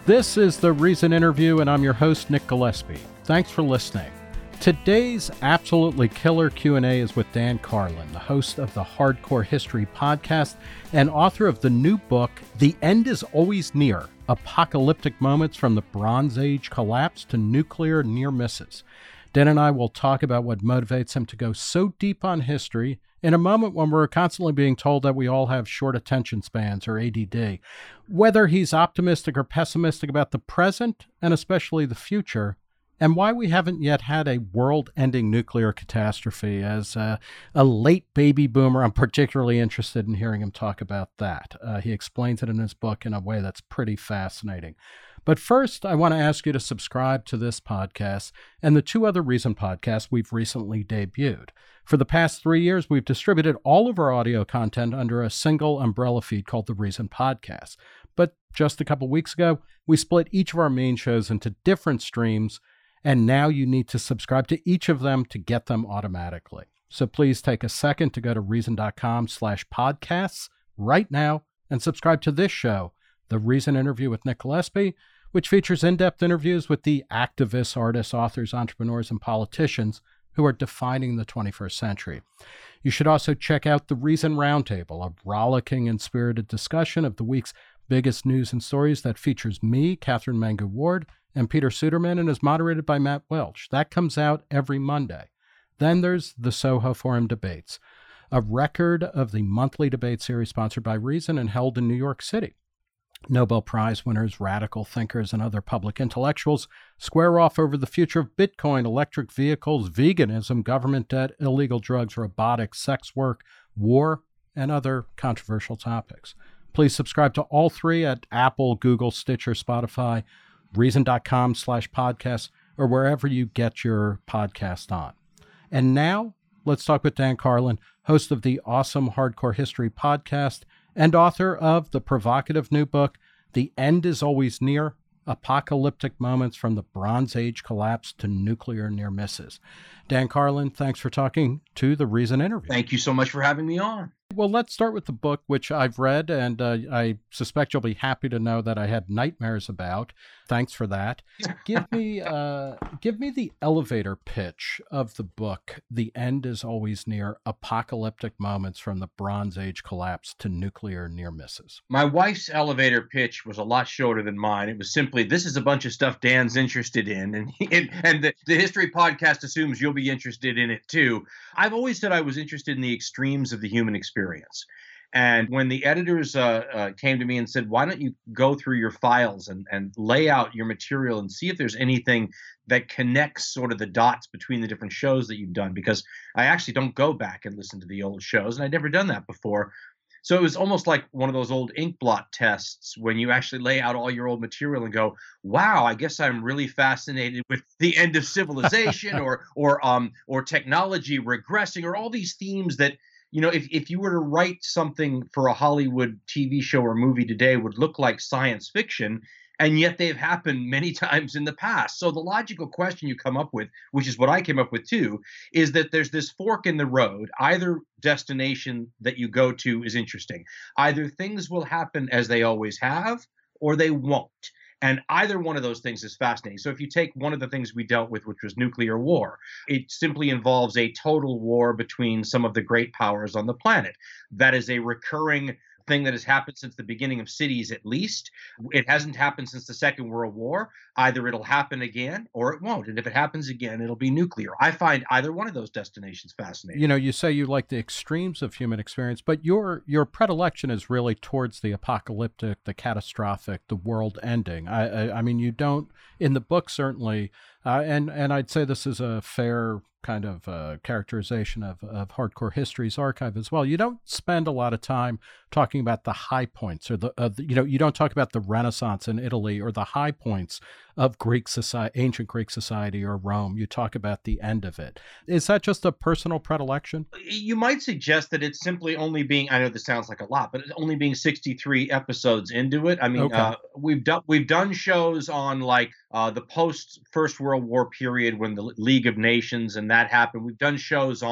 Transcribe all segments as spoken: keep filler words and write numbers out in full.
This is The Reason Interview, and I'm your host, Nick Gillespie. Thanks for listening. Today's absolutely killer Q and A is with Dan Carlin, the host of the Hardcore History podcast and author of the new book, The End is Always Near: Apocalyptic Moments from the Bronze Age Collapse to Nuclear Near Misses. Dan and I will talk about what motivates him to go so deep on history in a moment when we're constantly being told that we all have short attention spans, or A D D. Whether he's optimistic or pessimistic about the present, and especially the future, and why we haven't yet had a world-ending nuclear catastrophe. As uh, a late baby boomer, I'm particularly interested in hearing him talk about that. Uh, he explains it in his book in a way that's pretty fascinating. But first, I want to ask you to subscribe to this podcast and the two other Reason podcasts we've recently debuted. For the past three years, we've distributed all of our audio content under a single umbrella feed called the Reason Podcast. But just a couple weeks ago, we split each of our main shows into different streams, and now you need to subscribe to each of them to get them automatically. So please take a second to go to reason.com slash podcasts right now and subscribe to this show, The Reason Interview with Nick Gillespie, which features in-depth interviews with the activists, artists, authors, entrepreneurs, and politicians who are defining the twenty-first century. You should also check out The Reason Roundtable, a rollicking and spirited discussion of the week's biggest news and stories that features me, Catherine Mangu-Ward, and Peter Suderman, and is moderated by Matt Welch. That comes out every Monday. Then there's the Soho Forum Debates, a record of the monthly debate series sponsored by Reason and held in New York City. Nobel Prize winners, radical thinkers, and other public intellectuals square off over the future of Bitcoin, electric vehicles, veganism, government debt, illegal drugs, robotics, sex work, war, and other controversial topics. Please subscribe to all three at Apple, Google, Stitcher, Spotify, reason.com slash podcasts, or wherever you get your podcast on. And now, let's talk with Dan Carlin, host of the awesome Hardcore History podcast and author of the provocative new book, The End is Always Near: Apocalyptic Moments from the Bronze Age Collapse to Nuclear Near Misses. Dan Carlin, thanks for talking to The Reason Interview. Thank you so much for having me on. Well, let's start with the book, which I've read, and uh, I suspect you'll be happy to know that I had nightmares about. Thanks for that. Give me, uh, give me the elevator pitch of the book, The End is Always Near: Apocalyptic Moments from the Bronze Age Collapse to Nuclear Near Misses. My wife's elevator pitch was a lot shorter than mine. It was simply, this is a bunch of stuff Dan's interested in, and and, and the, the History Podcast assumes you'll be interested in it too. I've always said I was interested in the extremes of the human experience. And when the editors uh, uh, came to me and said, why don't you go through your files and, and lay out your material and see if there's anything that connects sort of the dots between the different shows that you've done? Because I actually don't go back and listen to the old shows, and I'd never done that before. So it was almost like one of those old ink blot tests when you actually lay out all your old material and go, wow, I guess I'm really fascinated with the end of civilization or or um or technology regressing, or all these themes that, you know, if, if you were to write something for a Hollywood T V show or movie today, would look like science fiction, and yet they've happened many times in the past. So the logical question you come up with, which is what I came up with too, is that there's this fork in the road. Either destination that you go to is interesting. Either things will happen as they always have, or they won't. And either one of those things is fascinating. So if you take one of the things we dealt with, which was nuclear war, it simply involves a total war between some of the great powers on the planet. That is a recurring thing that has happened since the beginning of cities, at least. It hasn't happened since the Second World War. Either it'll happen again or it won't. And if it happens again, it'll be nuclear. I find either one of those destinations fascinating. You know, you say you like the extremes of human experience, but your your predilection is really towards the apocalyptic, the catastrophic, the world ending. I, I, I mean, you don't, in the book, certainly, uh, and, and I'd say this is a fair kind of uh, characterization of, of Hardcore History's archive as well. You don't spend a lot of time talking about the high points, or the, uh, the you know, you don't talk about the Renaissance in Italy or the high points of Greek society, ancient Greek society, or Rome. You talk about the end of it. Is that just a personal predilection? You might suggest that it's simply only being, I know this sounds like a lot, but it's only being sixty-three episodes into it. I mean, okay. uh, we've done we've done shows on like uh, the post First World War period when the League of Nations and that happened. We've done shows on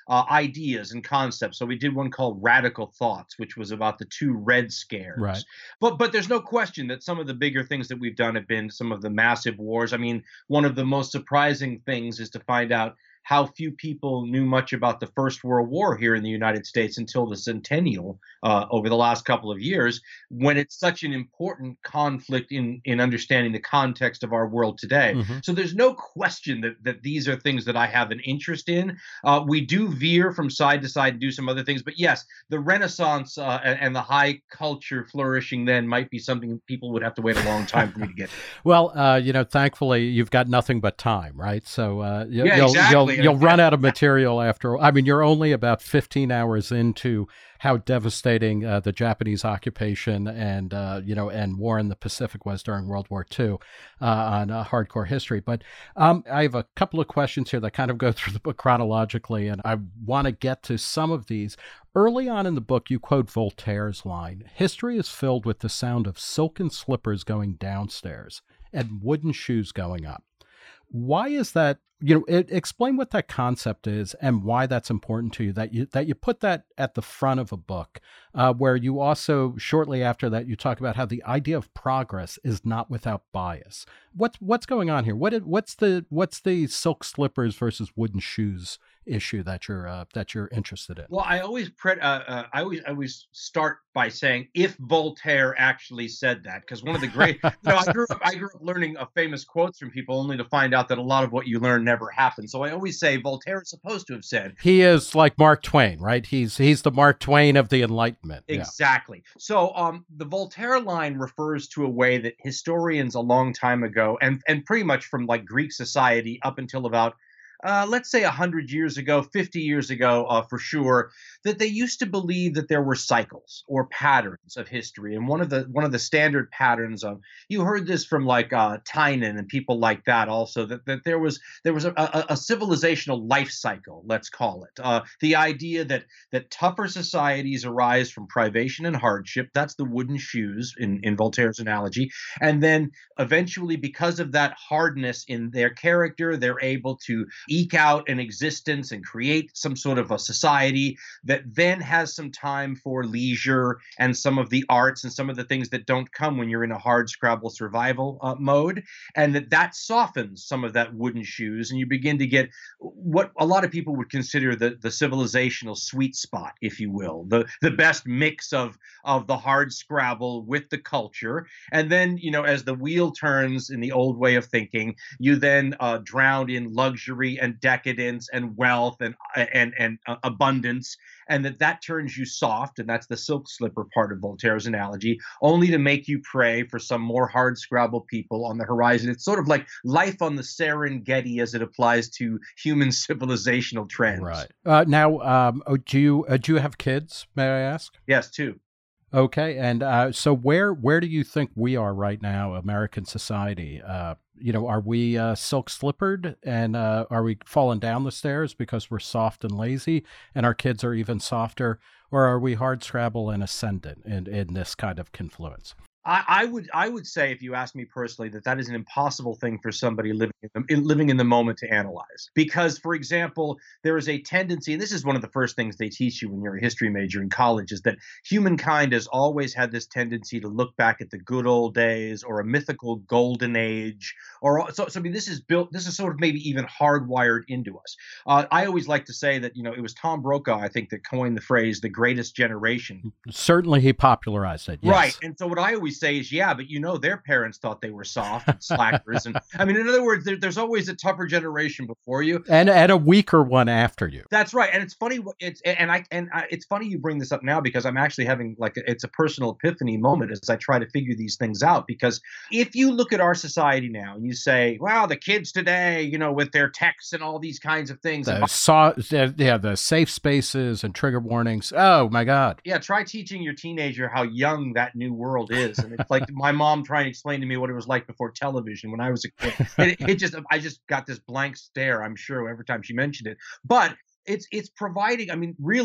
uh, ideas and concepts. So we did one called Radical Thoughts, which was about the two Red Right. Scares. But but there's no question that some of the bigger things that we've done have been some of the massive wars. I mean, one of the most surprising things is to find out how few people knew much about the First World War here in the United States until the centennial uh, over the last couple of years, when it's such an important conflict in in understanding the context of our world today. Hmm. So there's no question that that these are things that I have an interest in. Uh, we do veer from side to side and do some other things, but yes, the Renaissance uh, and, and the high culture flourishing then might be something people would have to wait a long time for me to get to. Well, uh, you know, thankfully you've got nothing but time, right? So uh, you, Yeah, you'll exactly. you'll you'll run out of material after. I mean, you're only about fifteen hours into how devastating uh, the Japanese occupation and uh, you know and war in the Pacific was during World War Two uh, on uh, Hardcore History. But um, I have a couple of questions here that kind of go through the book chronologically, and I want to get to some of these. Early on in the book, you quote Voltaire's line: "History is filled with the sound of silken slippers going downstairs and wooden shoes going up." Why is that? You know, it, explain what that concept is and why that's important to you. That you that you put that at the front of a book, uh, where you also shortly after that you talk about how the idea of progress is not without bias. What's what's going on here? What what's the what's the silk slippers versus wooden shoes issue that you're uh, that you're interested in? Well, I always pre- uh, uh, I always I always start by saying if Voltaire actually said that, because one of the great you know I grew up I grew up learning uh, famous quotes from people only to find out that a lot of what you learn never happened. So I always say Voltaire is supposed to have said. He is like Mark Twain, right? He's he's the Mark Twain of the Enlightenment. Exactly. Yeah. So um, the Voltaire line refers to a way that historians a long time ago, and and pretty much from like Greek society up until about uh, let's say one hundred years ago, fifty years ago uh, for sure, that they used to believe that there were cycles or patterns of history. And one of the one of the standard patterns of, you heard this from like uh, Tynan and people like that also, that, that there was there was a, a, a civilizational life cycle, let's call it. Uh, the idea that that tougher societies arise from privation and hardship. That's the wooden shoes in, in Voltaire's analogy. And then eventually, because of that hardness in their character, they're able to eke out an existence and create some sort of a society that then has some time for leisure and some of the arts and some of the things that don't come when you're in a hard scrabble survival uh, mode, and that that softens some of that wooden shoes, and you begin to get what a lot of people would consider the the civilizational sweet spot, if you will, the the best mix of of the hard scrabble with the culture. And then, you know, as the wheel turns in the old way of thinking, you then uh, drown in luxury and decadence and wealth and and and uh, abundance, and that that turns you soft, and that's the silk slipper part of Voltaire's analogy, only to make you pray for some more hard scrabble people on the horizon. It's sort of like life on the Serengeti as it applies to human civilizational trends. Right. Uh, now, um, oh, do you uh, do you have kids? May I ask? Yes, two. Okay, and uh, so where where do you think we are right now, American society? Uh, you know, are we uh, silk slippered, and uh, are we falling down the stairs because we're soft and lazy, and our kids are even softer, or are we hard scrabble and ascendant in, in this kind of confluence? I, I would I would say, if you ask me personally, that that is an impossible thing for somebody living in the, in, living in the moment to analyze. Because, for example, there is a tendency, and this is one of the first things they teach you when you're a history major in college, is that humankind has always had this tendency to look back at the good old days or a mythical golden age. Or so, so I mean, this is built. This is sort of maybe even hardwired into us. Uh, I always like to say that, you know, it was Tom Brokaw, I think, that coined the phrase "the greatest generation." Certainly, he popularized it. Yes. Right. And so what I always say is, yeah, but you know, their parents thought they were soft and slackers. And I mean, in other words, there, there's always a tougher generation before you, and and a weaker one after you. That's right. And it's funny. It's and I and I, it's funny you bring this up now, because I'm actually having like a, it's a personal epiphany moment as I try to figure these things out. Because if you look at our society now and you say, well, the kids today, you know, with their texts and all these kinds of things, the saw, yeah, the safe spaces and trigger warnings. Oh my God. Yeah, try teaching your teenager how young that new world is, and it's like my mom trying to explain to me what it was like before television when I was a kid. It, it just, I just got this blank stare, I'm sure, every time she mentioned it. But it's it's providing, I mean, really,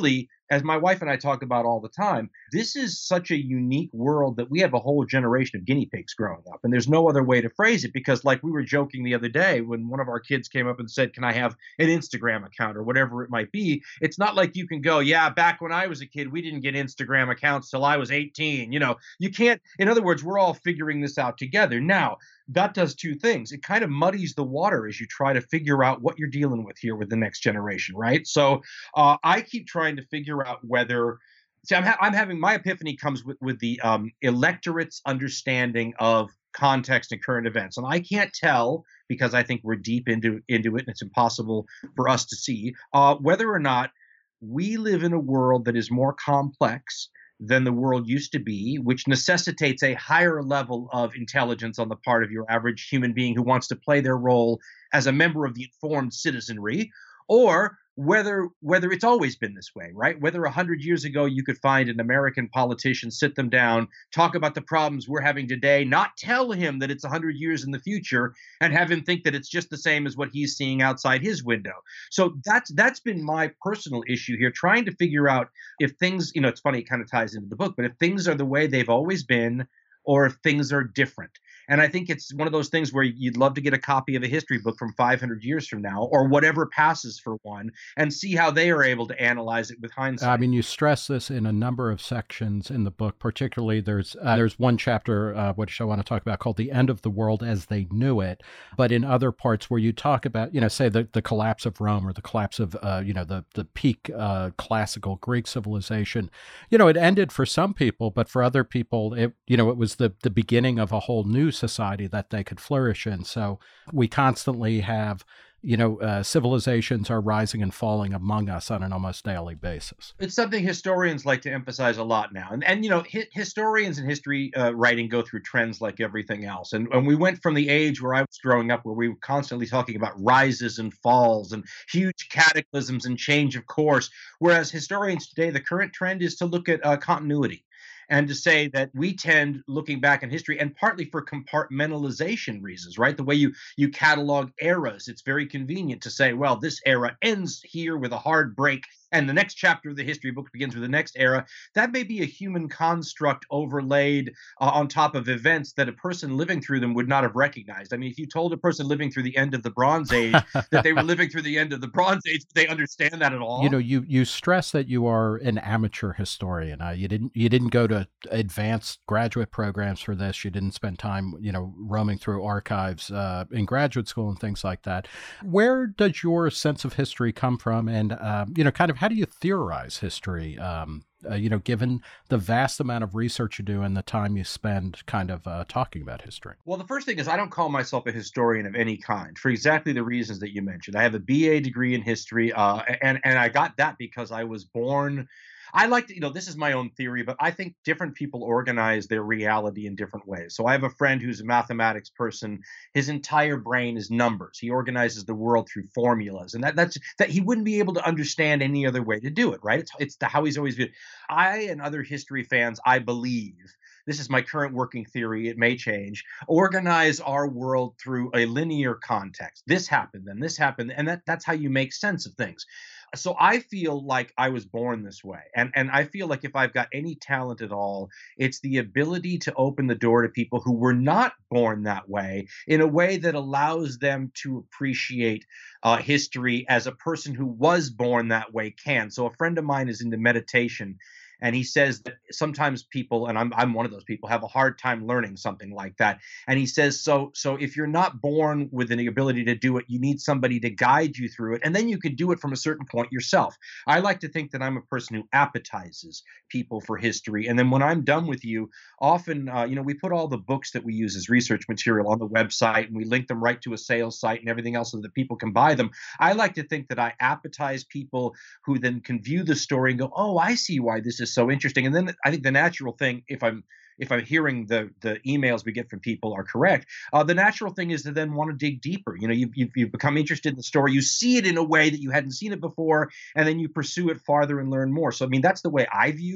as my wife and I talk about all the time, this is such a unique world that we have a whole generation of guinea pigs growing up. And there's no other way to phrase it because, like we were joking the other day when one of our kids came up and said, "Can I have an Instagram account?" or whatever it might be. It's not like you can go, "Yeah, back when I was a kid, we didn't get Instagram accounts till I was eighteen." You know, you can't, in other words, we're all figuring this out together. Now, that does two things. It kind of muddies the water as you try to figure out what you're dealing with here with the next generation, right? So uh, I keep trying to figure out whether. See, I'm, ha- I'm having my epiphany comes with, with the um, electorate's understanding of context and current events. And I can't tell because I think we're deep into, into it and it's impossible for us to see uh, whether or not we live in a world that is more complex than the world used to be, which necessitates a higher level of intelligence on the part of your average human being who wants to play their role as a member of the informed citizenry, or whether whether it's always been this way, right? Whether a hundred years ago you could find an American politician, sit them down, talk about the problems we're having today, not tell him that it's a hundred years in the future, and have him think that it's just the same as what he's seeing outside his window. So that's that's been my personal issue here, trying to figure out if things, you know, it's funny, it kind of ties into the book, but if things are the way they've always been, or if things are different. And I think it's one of those things where you'd love to get a copy of a history book from five hundred years from now, or whatever passes for one, and see how they are able to analyze it with hindsight. I mean, you stress this in a number of sections in the book. Particularly, there's uh, there's one chapter uh, which I want to talk about called "The End of the World as They Knew It." But in other parts where you talk about, you know, say the, the collapse of Rome or the collapse of, uh, you know, the the peak uh, classical Greek civilization, you know, it ended for some people, but for other people, it you know, it was the the beginning of a whole new society that they could flourish in. So we constantly have, you know, uh, civilizations are rising and falling among us on an almost daily basis. It's something historians like to emphasize a lot now. And, and you know, hi- historians and history uh, writing go through trends like everything else. And, and we went from the age where I was growing up, where we were constantly talking about rises and falls and huge cataclysms and change of course. Whereas historians today, the current trend is to look at uh, continuity, and to say that we tend, looking back in history, and partly for compartmentalization reasons, right? The way you you catalog eras, it's very convenient to say, well, this era ends here with a hard break, and the next chapter of the history book begins with the next era. That may be a human construct overlaid uh, on top of events that a person living through them would not have recognized. I mean, if you told a person living through the end of the Bronze Age that they were living through the end of the Bronze Age, do they understand that at all? You know, you you stress that you are an amateur historian. Uh, you didn't you didn't go to advanced graduate programs for this. You didn't spend time, you know, roaming through archives uh, in graduate school and things like that. Where does your sense of history come from? And, um, you know, kind of how do you theorize history, um, uh, you know, given the vast amount of research you do and the time you spend kind of uh, talking about history? Well, the first thing is I don't call myself a historian of any kind for exactly the reasons that you mentioned. I have a B A degree in history, uh, and, and I got that because I was born. I like to, you know, this is my own theory, but I think different people organize their reality in different ways. So I have a friend who's a mathematics person. His entire brain is numbers. He organizes the world through formulas, and that that's that he wouldn't be able to understand any other way to do it, right? It's it's the, how he's always been. I and other history fans, I believe, this is my current working theory, it may change, organize our world through a linear context. This happened, then this happened, and that that's how you make sense of things. So I feel like I was born this way. And and I feel like if I've got any talent at all, it's the ability to open the door to people who were not born that way in a way that allows them to appreciate uh, history as a person who was born that way can. So a friend of mine is into meditation. And he says that sometimes people, and I'm I'm one of those people, have a hard time learning something like that. And he says, so so if you're not born with the ability to do it, you need somebody to guide you through it, and then you can do it from a certain point yourself. I like to think that I'm a person who appetizes people for history, and then when I'm done with you, often uh, you know we put all the books that we use as research material on the website, and we link them right to a sales site and everything else so that people can buy them. I like to think that I appetize people who then can view the story and go, oh, I see why this is so interesting. And then I think the natural thing, if I'm if I'm hearing the the emails we get from people are correct, uh, the natural thing is to then want to dig deeper. You know, you've, you've you've become interested in the story, you see it in a way that you hadn't seen it before, and then you pursue it farther and learn more. So I mean, that's the way I view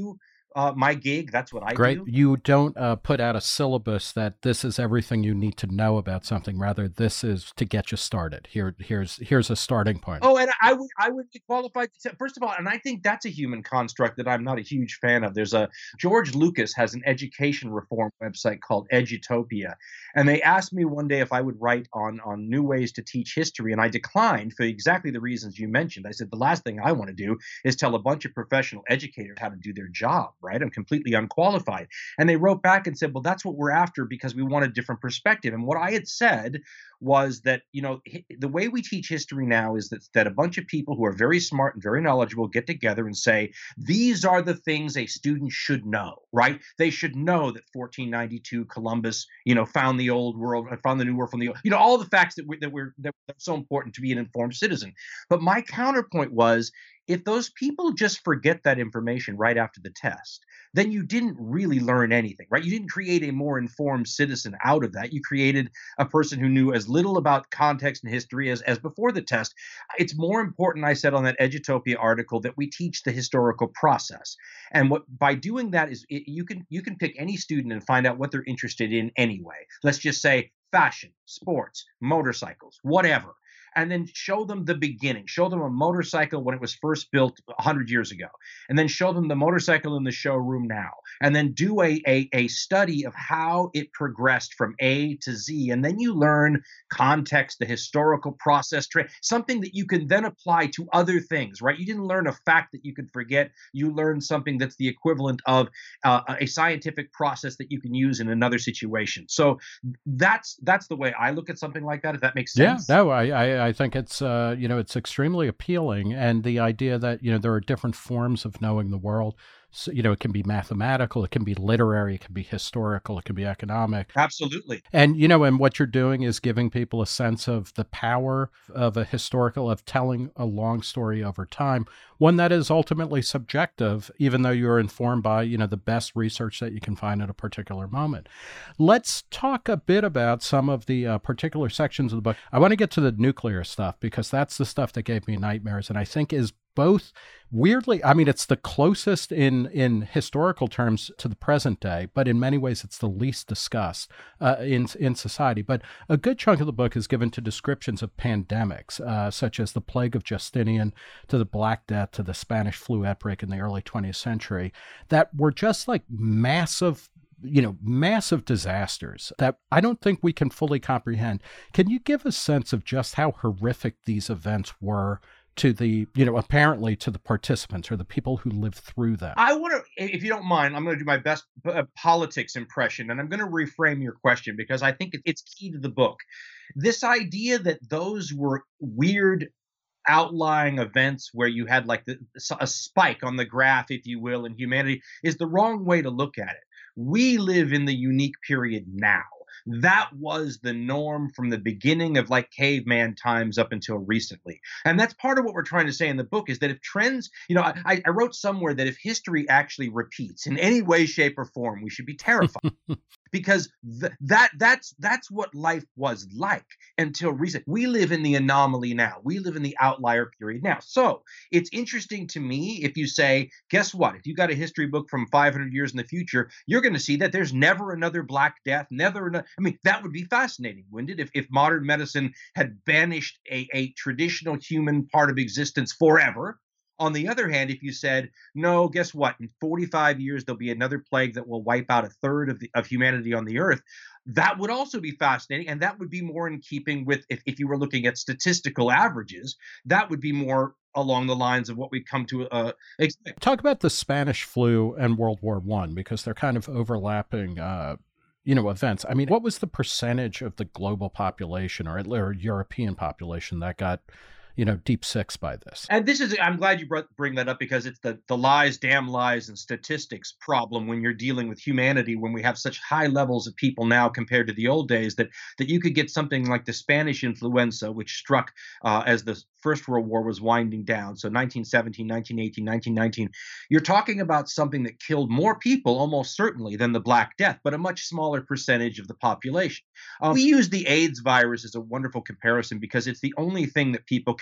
uh, my gig. That's what I Great. do. You don't uh, put out a syllabus that this is everything you need to know about something. Rather, this is to get you started. Here, here's here's a starting point. Oh, and I would I would be qualified to say, first of all, and I think that's a human construct that I'm not a huge fan of. There's a George Lucas has an education reform website called Edutopia, and they asked me one day if I would write on on new ways to teach history, and I declined for exactly the reasons you mentioned. I said the last thing I want to do is tell a bunch of professional educators how to do their job. Right? I'm completely unqualified. And they wrote back and said, well, that's what we're after because we want a different perspective. And what I had said was that, you know, hi- the way we teach history now is that, that a bunch of people who are very smart and very knowledgeable get together and say, these are the things a student should know, right? They should know that fourteen ninety-two Columbus, you know, found the old world, uh, found the new world from the old, you know, all the facts that, we, that, we're, that are so important to be an informed citizen. But my counterpoint was, if those people just forget that information right after the test, then you didn't really learn anything, right? You didn't create a more informed citizen out of that. You created a person who knew as little about context and history as, as before the test. It's more important, I said on that Edutopia article, that we teach the historical process. And what by doing that is it, you can you can pick any student and find out what they're interested in anyway. Let's just say fashion, sports, motorcycles, whatever. And then show them the beginning. Show them a motorcycle when it was first built one hundred years ago. And then show them the motorcycle in the showroom now. And then do a, a, a study of how it progressed from A to Z. And then you learn context, the historical process, tra- something that you can then apply to other things, right? You didn't learn a fact that you could forget. You learned something that's the equivalent of uh, a scientific process that you can use in another situation. So that's that's the way I look at something like that, if that makes sense. Yeah, no, I, I, I think it's, uh, you know, it's extremely appealing. And the idea that, you know, there are different forms of knowing the world. So, you know, it can be mathematical, it can be literary, it can be historical, it can be economic. Absolutely. And, you know, and what you're doing is giving people a sense of the power of a historical, of telling a long story over time, one that is ultimately subjective, even though you're informed by, you know, the best research that you can find at a particular moment. Let's talk a bit about some of the uh, particular sections of the book. I want to get to the nuclear stuff because that's the stuff that gave me nightmares and I think is both weirdly, I mean, it's the closest in, in historical terms to the present day, but in many ways it's the least discussed uh, in, in society. But a good chunk of the book is given to descriptions of pandemics, uh, such as the plague of Justinian, to the Black Death, to the Spanish flu outbreak in the early twentieth century, that were just like massive you know, massive disasters that I don't think we can fully comprehend. Can you give a sense of just how horrific these events were to the, you know, apparently to the participants or the people who lived through that? I want to, if you don't mind, I'm going to do my best uh, politics impression, and I'm going to reframe your question because I think it, it's key to the book. This idea that those were weird outlying events where you had like the, a spike on the graph, if you will, in humanity is the wrong way to look at it. We live in the unique period now. That was the norm from the beginning of like caveman times up until recently. And that's part of what we're trying to say in the book is that if trends, you know, I, I wrote somewhere that if history actually repeats in any way, shape, or form, we should be terrified. Because th- that that's that's what life was like until recent. We live in the anomaly now. We live in the outlier period now. So it's interesting to me if you say, guess what? If you got a history book from five hundred years in the future, you're going to see that there's never another Black Death, never another. I mean, that would be fascinating, wouldn't it? If, if modern medicine had banished a, a traditional human part of existence forever. On the other hand, if you said, no, guess what? In forty-five years, there'll be another plague that will wipe out a third of, the, of humanity on the earth, that would also be fascinating. And that would be more in keeping with, if, if you were looking at statistical averages, that would be more along the lines of what we come to uh, expect. Talk about the Spanish flu and World War One, because they're kind of overlapping uh, you know, events. I mean, what was the percentage of the global population or, or European population that got, you know, deep six by this? And this is, I'm glad you brought, bring that up because it's the, the lies, damn lies, and statistics problem when you're dealing with humanity, when we have such high levels of people now compared to the old days that, that you could get something like the Spanish influenza, which struck uh, as the First World War was winding down. So nineteen seventeen, nineteen eighteen, nineteen nineteen, you're talking about something that killed more people almost certainly than the Black Death, but a much smaller percentage of the population. Uh, we use the AIDS virus as a wonderful comparison because it's the only thing that people can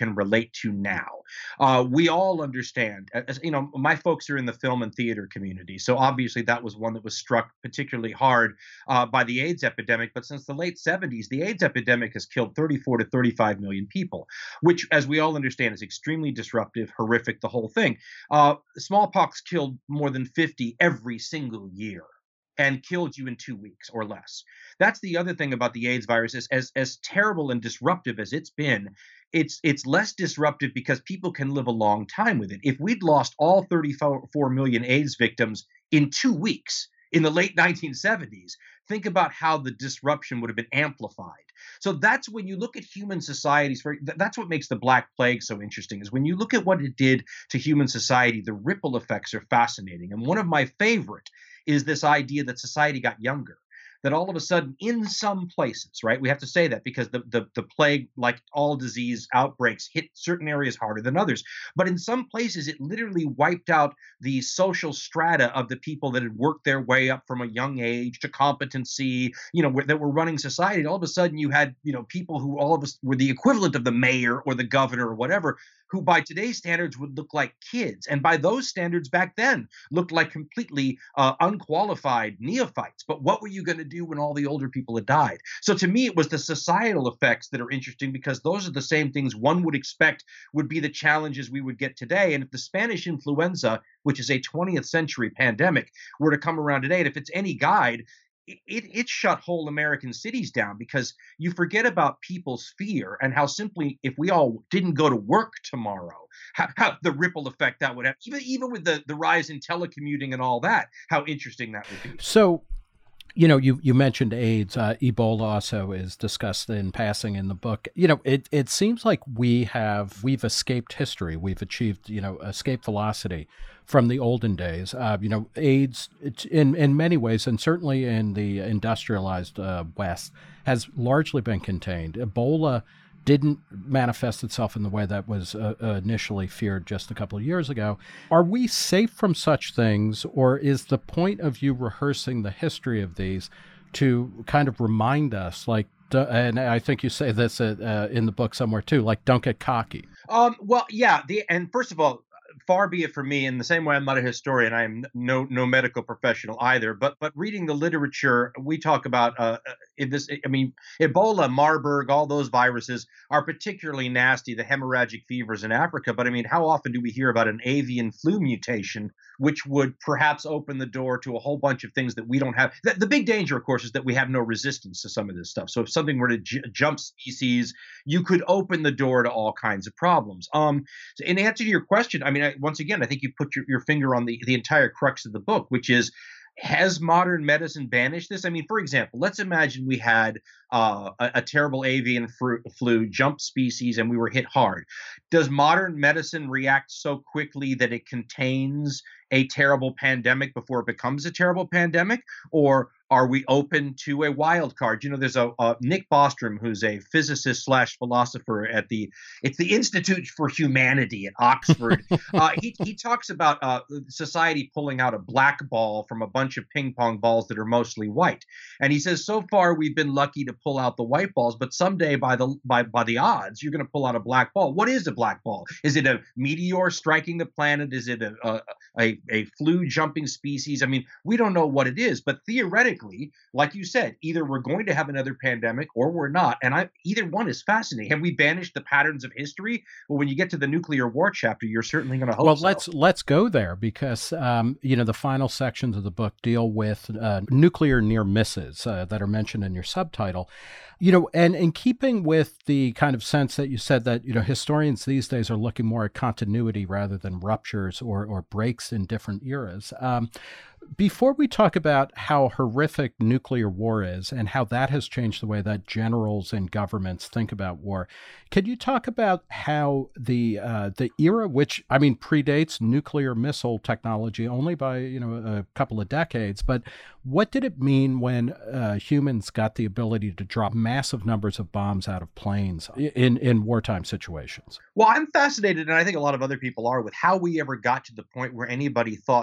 can relate to now. Uh, we all understand, as, you know, my folks are in the film and theater community. So obviously that was one that was struck particularly hard uh, by the AIDS epidemic. But since the late seventies, the AIDS epidemic has killed thirty-four to thirty-five million people, which, as we all understand, is extremely disruptive, horrific, the whole thing. Uh, smallpox killed more than fifty every single year and killed you in two weeks or less. That's the other thing about the AIDS virus is as as terrible and disruptive as it's been, it's it's less disruptive because people can live a long time with it. If we'd lost all thirty-four million AIDS victims in two weeks in the late nineteen seventies, think about how the disruption would have been amplified. So that's when you look at human societies, that's what makes the Black Plague so interesting, is when you look at what it did to human society, the ripple effects are fascinating. And one of my favorite is this idea that society got younger, that all of a sudden in some places, right, we have to say that because the, the, the plague, like all disease outbreaks, hit certain areas harder than others. But in some places, it literally wiped out the social strata of the people that had worked their way up from a young age to competency, you know, that were running society. And all of a sudden you had, you know, people who all of us were the equivalent of the mayor or the governor or whatever, who by today's standards would look like kids. And by those standards back then looked like completely uh, unqualified neophytes. But what were you going to do when all the older people had died? So to me, it was the societal effects that are interesting, because those are the same things one would expect would be the challenges we would get today. And if the Spanish influenza, which is a twentieth century pandemic, were to come around today, and if it's any guide, It, it shut whole American cities down, because you forget about people's fear and how simply, if we all didn't go to work tomorrow, how, how the ripple effect that would have, even, even with the, the rise in telecommuting and all that, how interesting that would be. So, you know, you, you mentioned AIDS. Uh, Ebola also is discussed in passing in the book. You know, it, it seems like we have, we've escaped history. We've achieved, you know, escape velocity from the olden days. Uh, you know, AIDS, it's in, in many ways, and certainly in the industrialized uh, West, has largely been contained. Ebola didn't manifest itself in the way that was uh, initially feared just a couple of years ago. Are we safe from such things, or is the point of you rehearsing the history of these to kind of remind us, like, and I think you say this uh, in the book somewhere too, like, don't get cocky? Um, well, yeah. The, and first of all, far be it from me, in the same way I'm not a historian, I am no no medical professional either, but but reading the literature, we talk about uh, in this, I mean, Ebola, Marburg, all those viruses are particularly nasty, the hemorrhagic fevers in Africa. But I mean, how often do we hear about an avian flu mutation, which would perhaps open the door to a whole bunch of things that we don't have? The, the big danger, of course, is that we have no resistance to some of this stuff. So if something were to j- jump species, you could open the door to all kinds of problems. Um, so in answer to your question, I mean, I, once again, I think you put your, your finger on the, the entire crux of the book, which is, has modern medicine banished this? I mean, for example, let's imagine we had uh, a, a terrible avian flu, flu, jump species, and we were hit hard. Does modern medicine react so quickly that it contains a terrible pandemic before it becomes a terrible pandemic? Or are we open to a wild card? You know, there's a, a Nick Bostrom, who's a physicist slash philosopher at the, it's the Institute for Humanity at Oxford. uh, he, he talks about uh, society pulling out a black ball from a bunch of ping pong balls that are mostly white. And he says, so far we've been lucky to pull out the white balls, but someday by the, by, by the odds, you're going to pull out a black ball. What is a black ball? Is it a meteor striking the planet? Is it a, a, a, a flu jumping species? I mean, we don't know what it is, but theoretically, like you said, either we're going to have another pandemic or we're not. And I, either one is fascinating. Have we banished the patterns of history? Well, when you get to the nuclear war chapter, you're certainly going to hope well, so. Well, let's let's go there, because um, you know, the final sections of the book deal with uh, nuclear near misses uh, that are mentioned in your subtitle. You know, and in keeping with the kind of sense that you said that, you know, historians these days are looking more at continuity rather than ruptures or, or breaks in different eras. Um, before we talk about how horrific nuclear war is and how that has changed the way that generals and governments think about war, could you talk about how the uh, the era, which, I mean, predates nuclear missile technology only by, you know, a couple of decades, but what did it mean when uh, humans got the ability to drop massive numbers of bombs out of planes in, in wartime situations? Well, I'm fascinated, and I think a lot of other people are, with how we ever got to the point where anybody thought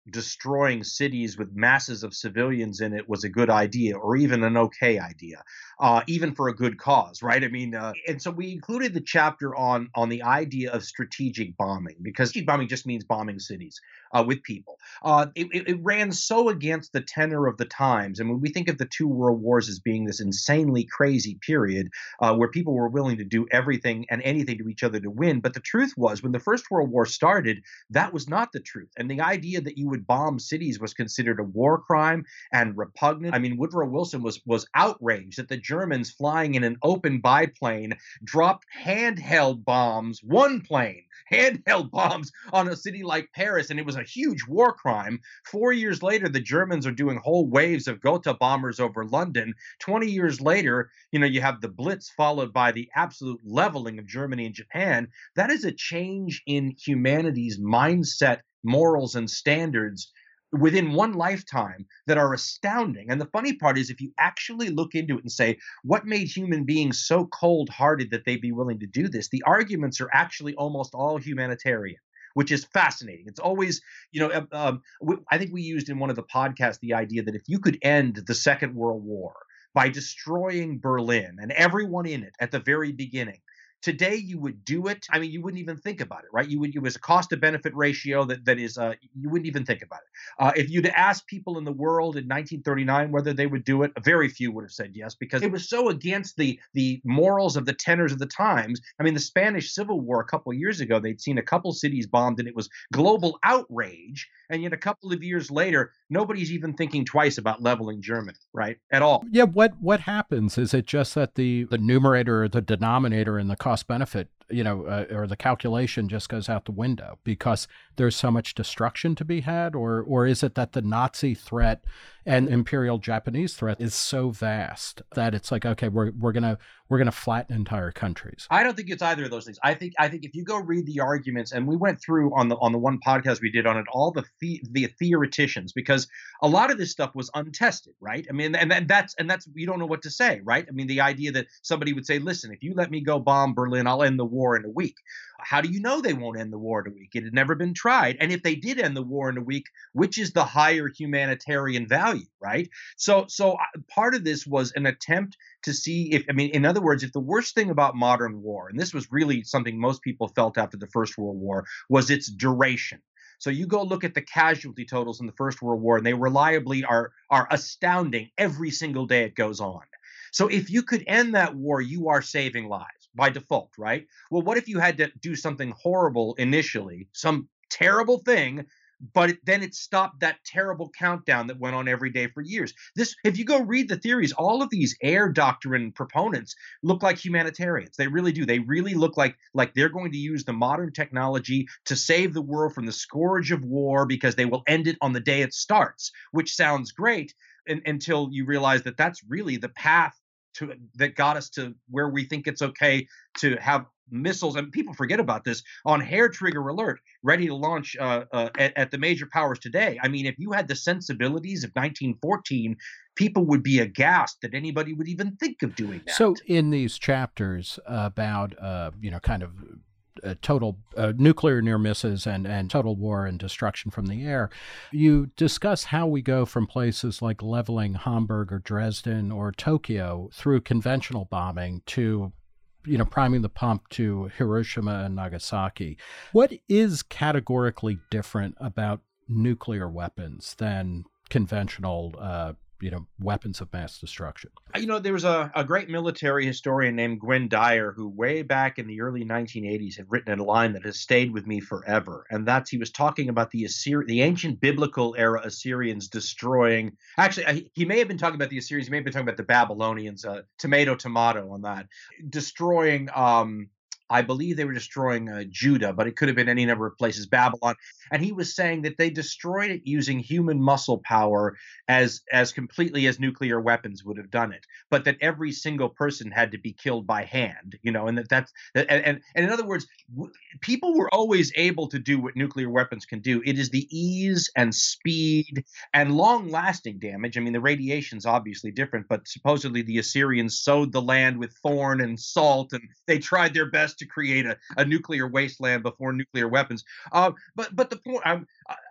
destroying cities with masses of civilians in it was a good idea or even an okay idea, uh, even for a good cause, right? I mean, uh, and so we included the chapter on on the idea of strategic bombing because strategic bombing just means bombing cities uh, with people. Uh, it, it, it ran so against the tenor of the times, and when we think of the two world wars as being this insanely crazy period uh, where people were willing to do everything and anything to each other to win, but the truth was when the First World War started, that was not the truth, and the idea that you would bomb cities was considered a war crime and repugnant. I mean, Woodrow Wilson was was outraged that the Germans flying in an open biplane dropped handheld bombs, one plane, handheld bombs on a city like Paris, and it was a huge war crime. Four years later, the Germans are doing whole waves of Gotha bombers over London. Twenty years later, you know, you have the Blitz followed by the absolute leveling of Germany and Japan. That is a change in humanity's mindset, morals, and standards within one lifetime that are astounding. And the funny part is, if you actually look into it and say, what made human beings so cold hearted that they'd be willing to do this? The arguments are actually almost all humanitarian, which is fascinating. It's always, you know, um, I think we used in one of the podcasts the idea that if you could end the Second World War by destroying Berlin and everyone in it at the very beginning, today you would do it. I mean, you wouldn't even think about it, right? You would, it was a cost to benefit ratio that that is, uh, you wouldn't even think about it. Uh, if you'd asked people in the world in nineteen thirty-nine whether they would do it, very few would have said yes, because it was so against the the morals of the tenors of the times. I mean, the Spanish Civil War a couple of years ago, they'd seen a couple cities bombed and it was global outrage. And yet a couple of years later, nobody's even thinking twice about leveling Germany, right? At all. Yeah, what what happens? Is it just that the, the numerator or the denominator in the cost benefit, you know, uh, or the calculation just goes out the window because there's so much destruction to be had? Or or is it that the Nazi threat and Imperial Japanese threat is so vast that it's like, okay, we're we're gonna we're gonna flatten entire countries? I don't think it's either of those things. I think I think if you go read the arguments, and we went through on the on the one podcast we did on it, all the the, the theoreticians, because a lot of this stuff was untested, right? I mean, and, and that's and that's you don't know what to say, right? I mean, the idea that somebody would say, listen, if you let me go bomb Berlin, I'll end the war in a week. How do you know they won't end the war in a week? It had never been tried. And if they did end the war in a week, which is the higher humanitarian value, right? So, so part of this was an attempt to see if, I mean, in other words, if the worst thing about modern war, and this was really something most people felt after the First World War, was its duration. So you go look at the casualty totals in the First World War, and they reliably are are astounding every single day it goes on. So if you could end that war, you are saving lives by default, right? Well, what if you had to do something horrible initially, some terrible thing, but it, then it stopped that terrible countdown that went on every day for years? This, if you go read the theories, all of these air doctrine proponents look like humanitarians. They really do. They really look like like they're going to use the modern technology to save the world from the scourge of war because they will end it on the day it starts, which sounds great and, until you realize that that's really the path to that got us to where we think it's okay to have missiles, and people forget about this, on hair trigger alert, ready to launch uh, uh, at, at the major powers today. I mean, if you had the sensibilities of nineteen fourteen, people would be aghast that anybody would even think of doing that. So in these chapters about, uh, you know, kind of uh, total uh, nuclear near misses and, and total war and destruction from the air, you discuss how we go from places like leveling Hamburg or Dresden or Tokyo through conventional bombing to, you know, priming the pump to Hiroshima and Nagasaki. What is categorically different about nuclear weapons than conventional, uh, you know, weapons of mass destruction? You know, there was a, a great military historian named Gwynne Dyer who way back in the early nineteen eighties had written a line that has stayed with me forever. And that's, he was talking about the Assyri- the ancient biblical era Assyrians destroying, actually, I, he may have been talking about the Assyrians, he may have been talking about the Babylonians, uh, tomato, tomato on that, destroying, um, I believe they were destroying uh, Judah, but it could have been any number of places, Babylon. And he was saying that they destroyed it using human muscle power as as completely as nuclear weapons would have done it, but that every single person had to be killed by hand, you know, and that that's and and, and in other words, w- people were always able to do what nuclear weapons can do. It is the ease and speed and long-lasting damage. I mean, the radiation's obviously different, but supposedly the Assyrians sowed the land with thorn and salt, and they tried their best to create a, a nuclear wasteland before nuclear weapons. Uh, but but the point, I'm,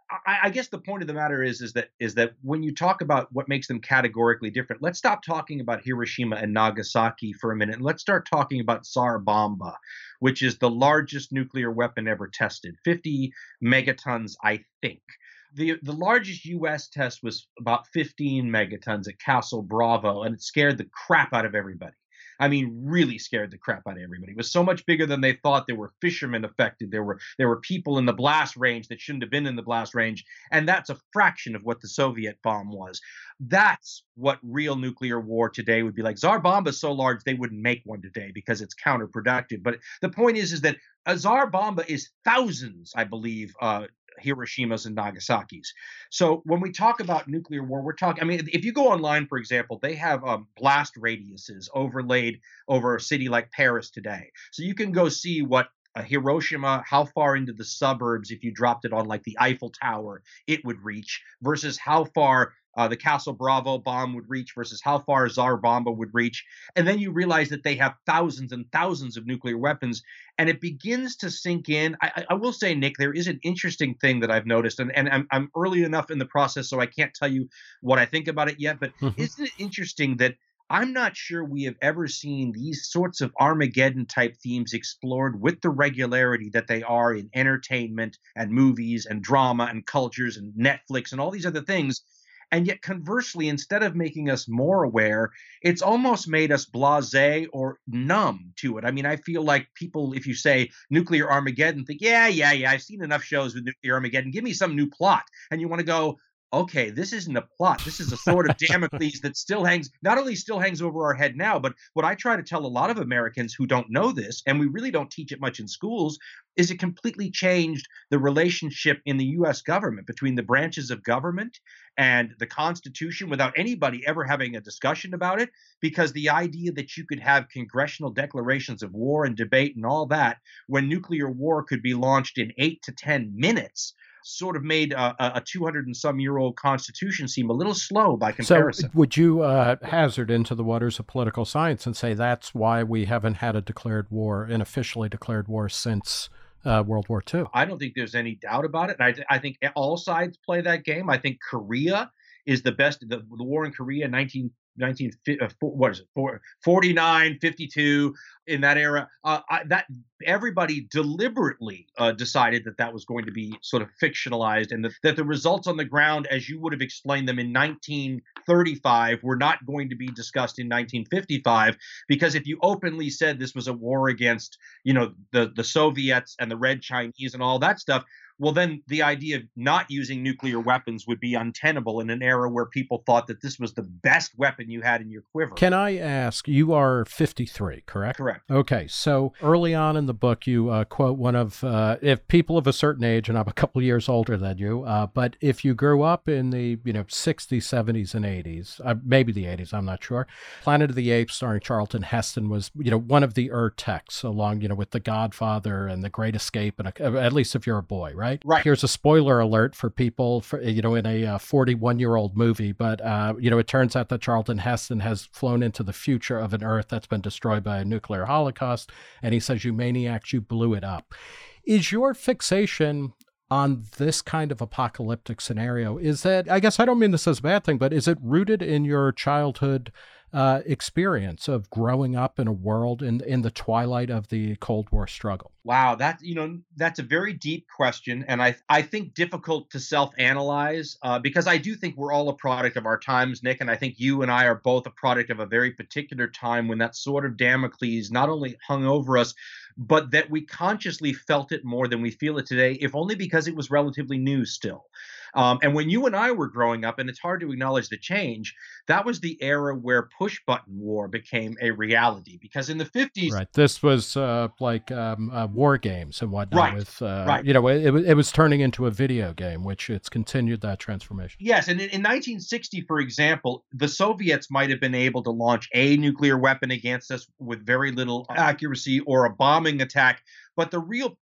I, I guess the point of the matter is is that is that when you talk about what makes them categorically different, let's stop talking about Hiroshima and Nagasaki for a minute, and let's start talking about Tsar Bomba, which is the largest nuclear weapon ever tested, fifty megatons, I think. The, the largest U S test was about fifteen megatons at Castle Bravo, and it scared the crap out of everybody. I mean, really scared the crap out of everybody. It was so much bigger than they thought. There were fishermen affected. There were there were people in the blast range that shouldn't have been in the blast range, and that's a fraction of what the Soviet bomb was. That's what real nuclear war today would be like. Tsar Bomba is so large they wouldn't make one today because it's counterproductive. But the point is, is that a Tsar Bomba is thousands, I believe, uh, Hiroshimas and Nagasaki's. So when we talk about nuclear war, we're talking, I mean, if you go online, for example, they have um, blast radiuses overlaid over a city like Paris today. So you can go see what a Hiroshima, how far into the suburbs, if you dropped it on like the Eiffel Tower, it would reach versus how far uh, the Castle Bravo bomb would reach versus how far Tsar Bomba would reach. And then you realize that they have thousands and thousands of nuclear weapons, and it begins to sink in. I, I will say, Nick, there is an interesting thing that I've noticed, and, and I'm, I'm early enough in the process, so I can't tell you what I think about it yet, but mm-hmm. Isn't it interesting that I'm not sure we have ever seen these sorts of Armageddon type themes explored with the regularity that they are in entertainment and movies and drama and cultures and Netflix and all these other things. And yet, conversely, instead of making us more aware, it's almost made us blasé or numb to it. I mean, I feel like people, if you say nuclear Armageddon, think, yeah, yeah, yeah, I've seen enough shows with nuclear Armageddon. Give me some new plot. And you want to go, okay, this isn't a plot. This is a sword of Damocles that still hangs, not only still hangs over our head now, but what I try to tell a lot of Americans who don't know this, and we really don't teach it much in schools, is it completely changed the relationship in the U S government between the branches of government and the Constitution without anybody ever having a discussion about it, because the idea that you could have congressional declarations of war and debate and all that when nuclear war could be launched in eight to ten minutes sort of made a, a two hundred and some year old constitution seem a little slow by comparison. So would you uh, hazard into the waters of political science and say that's why we haven't had a declared war, an officially declared war since uh, World War Two? I don't think there's any doubt about it. And I, th- I think all sides play that game. I think Korea is the best. The, the war in Korea, nineteen, nineteen uh, what is it, forty-nine, fifty-two, in that era, uh, I, that everybody deliberately uh, decided that that was going to be sort of fictionalized, and that, that the results on the ground, as you would have explained them in nineteen thirty-five, were not going to be discussed in nineteen fifty-five, because if you openly said this was a war against, you know, the, the Soviets and the Red Chinese and all that stuff, well, then the idea of not using nuclear weapons would be untenable in an era where people thought that this was the best weapon you had in your quiver. Can I ask, you are fifty-three, correct? Correct. Okay, so early on in the book, you uh, quote one of, uh, if people of a certain age, and I'm a couple years older than you, uh, but if you grew up in the, you know, sixties, seventies, and eighties, uh, maybe the eighties, I'm not sure, Planet of the Apes starring Charlton Heston was, you know, one of the ur-texts along, you know, with The Godfather and The Great Escape, and a, at least if you're a boy, right? Right. Here's a spoiler alert for people, for, you know, in a forty-one-year-old movie, but, uh, you know, it turns out that Charlton Heston has flown into the future of an Earth that's been destroyed by a nuclear holocaust, and he says, you maniacs, you blew it up. Is your fixation on this kind of apocalyptic scenario, is that, I guess I don't mean this as a bad thing, but is it rooted in your childhood uh, experience of growing up in a world in in the twilight of the Cold War struggle? Wow, that you know that's a very deep question, and I I think difficult to self-analyze uh, because I do think we're all a product of our times, Nick, and I think you and I are both a product of a very particular time when that sword of Damocles not only hung over us, but that we consciously felt it more than we feel it today, if only because it was relatively new still. Um, and when you and I were growing up, and it's hard to acknowledge the change, that was the era where push button war became a reality. Because in the fifties, right, this was uh, like um, uh, war games and whatnot. Right, with uh, right. You know, it, it was turning into a video game, which it's continued that transformation. Yes, and in, in nineteen sixty, for example, the Soviets might have been able to launch a nuclear weapon against us with very little accuracy or a bombing attack. But the real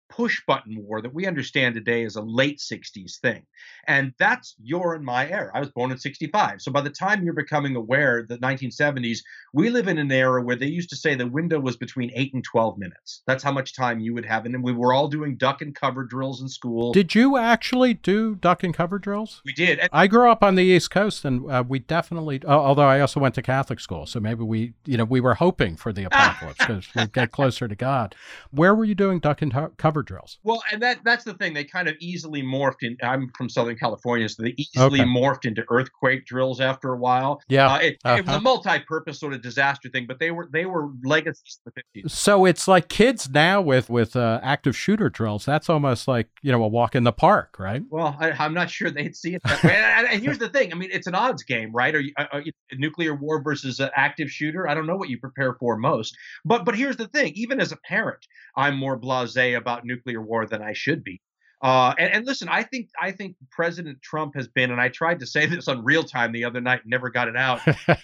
push button war that we understand today as a late sixties thing. And that's your and my era. I was born in sixty-five. So by the time you're becoming aware that nineteen seventies, we live in an era where they used to say the window was between eight and twelve minutes. That's how much time you would have. And then we were all doing duck and cover drills in school. Did you actually do duck and cover drills? We did. And I grew up on the East Coast, and uh, we definitely, uh, although I also went to Catholic school, so maybe we, you know, we were hoping for the apocalypse because we'd get closer to God. Where were you doing duck and to- cover drills? Well, and that that's the thing. They kind of easily morphed in. I'm from Southern California, so they easily Okay. morphed into earthquake drills after a while. Yeah. Uh, it, Uh-huh. it was a multi-purpose sort of disaster thing, but they were they were legacies of the fifties. So it's like kids now with with uh, active shooter drills. That's almost like, you know, a walk in the park, right? Well, I, I'm not sure they'd see it that way. And, and here's the thing. I mean, it's an odds game, right? Are you, are you nuclear war versus an active shooter? I don't know what you prepare for most. But but here's the thing. Even as a parent, I'm more blasé about nuclear war than I should be. Uh, and, and listen, I think I think President Trump has been, and I tried to say this on real time the other night and never got it out.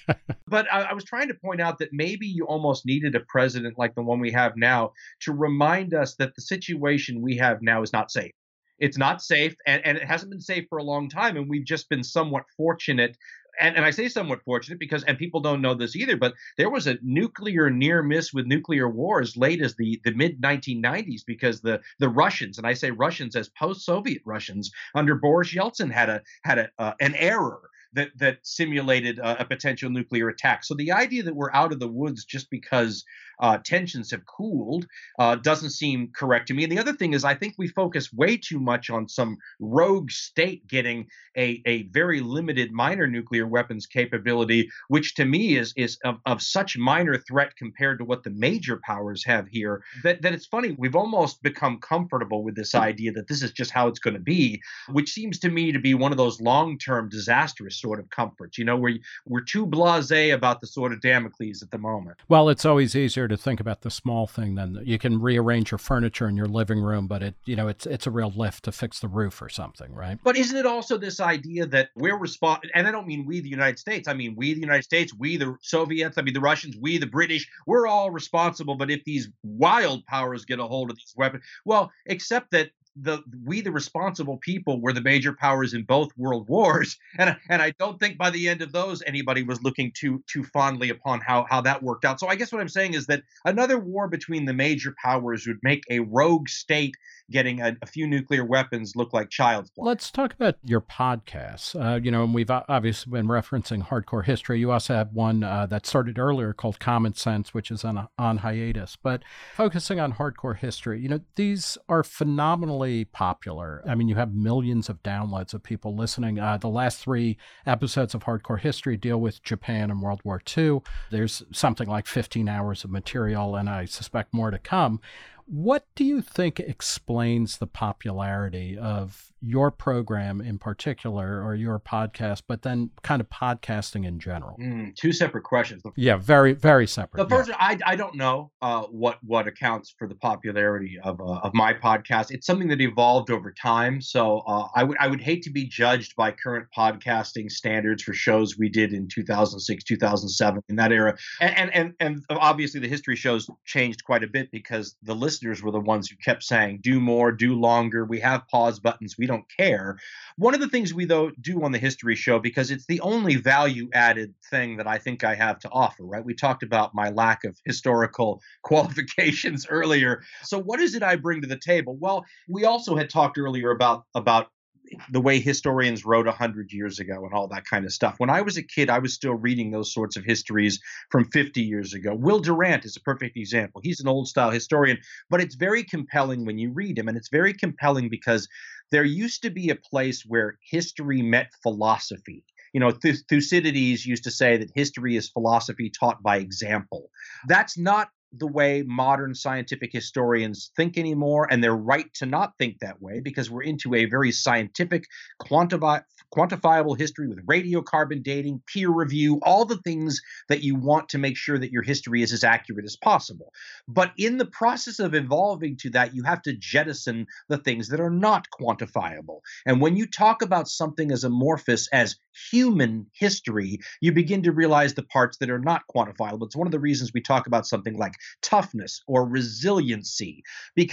But I, I was trying to point out that maybe you almost needed a president like the one we have now to remind us that the situation we have now is not safe. It's not safe, and, and it hasn't been safe for a long time, and we've just been somewhat fortunate. And, and I say somewhat fortunate because, and people don't know this either, but there was a nuclear near miss with nuclear war as late as the, the mid nineteen nineties because the, the Russians, and I say Russians as post-Soviet Russians under Boris Yeltsin, had a had a uh, an error that that simulated uh, a potential nuclear attack. So the idea that we're out of the woods just because uh, tensions have cooled uh, doesn't seem correct to me. And the other thing is, I think we focus way too much on some rogue state getting a, a very limited minor nuclear weapons capability, which to me is is of, of such minor threat compared to what the major powers have here, that, that it's funny. We've almost become comfortable with this idea that this is just how it's going to be, which seems to me to be one of those long-term disastrous sort of comforts, you know, where we're too blasé about the sort of Damocles at the moment. Well, it's always easier to think about the small thing than you can rearrange your furniture in your living room, but it, you know, it's it's a real lift to fix the roof or something, right? But isn't it also this idea that we're responsible, and I don't mean we, the United States, I mean we, the United States, we, the Soviets, I mean the Russians, we, the British, we're all responsible. But if these wild powers get a hold of these weapons, well, except that the we the responsible people were the major powers in both world wars, and and I don't think by the end of those anybody was looking too too fondly upon how how that worked out. So I guess what I'm saying is that another war between the major powers would make a rogue state getting a, a few nuclear weapons look like child's play. Let's talk about your podcasts. Uh, you know, and we've obviously been referencing Hardcore History. You also have one uh, that started earlier called Common Sense, which is on on hiatus. But focusing on Hardcore History, you know, these are phenomenally popular. I mean, you have millions of downloads of people listening. Uh, the last three episodes of Hardcore History deal with Japan and World War Two. There's something like fifteen hours of material, and I suspect more to come. What do you think explains the popularity of your program in particular, or your podcast, but then kind of podcasting in general? Mm, two separate questions. The, yeah, very, very separate. The first, yeah. I I don't know uh, what what accounts for the popularity of uh, of my podcast. It's something that evolved over time. So uh, I would I would hate to be judged by current podcasting standards for shows we did in two thousand six, two thousand seven, in that era. And and and, and obviously the history shows changed quite a bit because the listeners were the ones who kept saying, do more, do longer. We have pause buttons. We don't care. One of the things we, though, do on the history show, because it's the only value added thing that I think I have to offer, right? We talked about my lack of historical qualifications earlier. So what is it I bring to the table? Well, we also had talked earlier about, about the way historians wrote one hundred years ago and all that kind of stuff. When I was a kid, I was still reading those sorts of histories from fifty years ago. Will Durant is a perfect example. He's an old style historian, but it's very compelling when you read him. And it's very compelling because there used to be a place where history met philosophy. You know, Th- Thucydides used to say that history is philosophy taught by example. That's not the way modern scientific historians think anymore, and they're right to not think that way because we're into a very scientific, quantifi- quantifiable history with radiocarbon dating, peer review, all the things that you want to make sure that your history is as accurate as possible. But in the process of evolving to that, you have to jettison the things that are not quantifiable. And when you talk about something as amorphous as human history, you begin to realize the parts that are not quantifiable. It's one of the reasons we talk about something like toughness or resiliency, because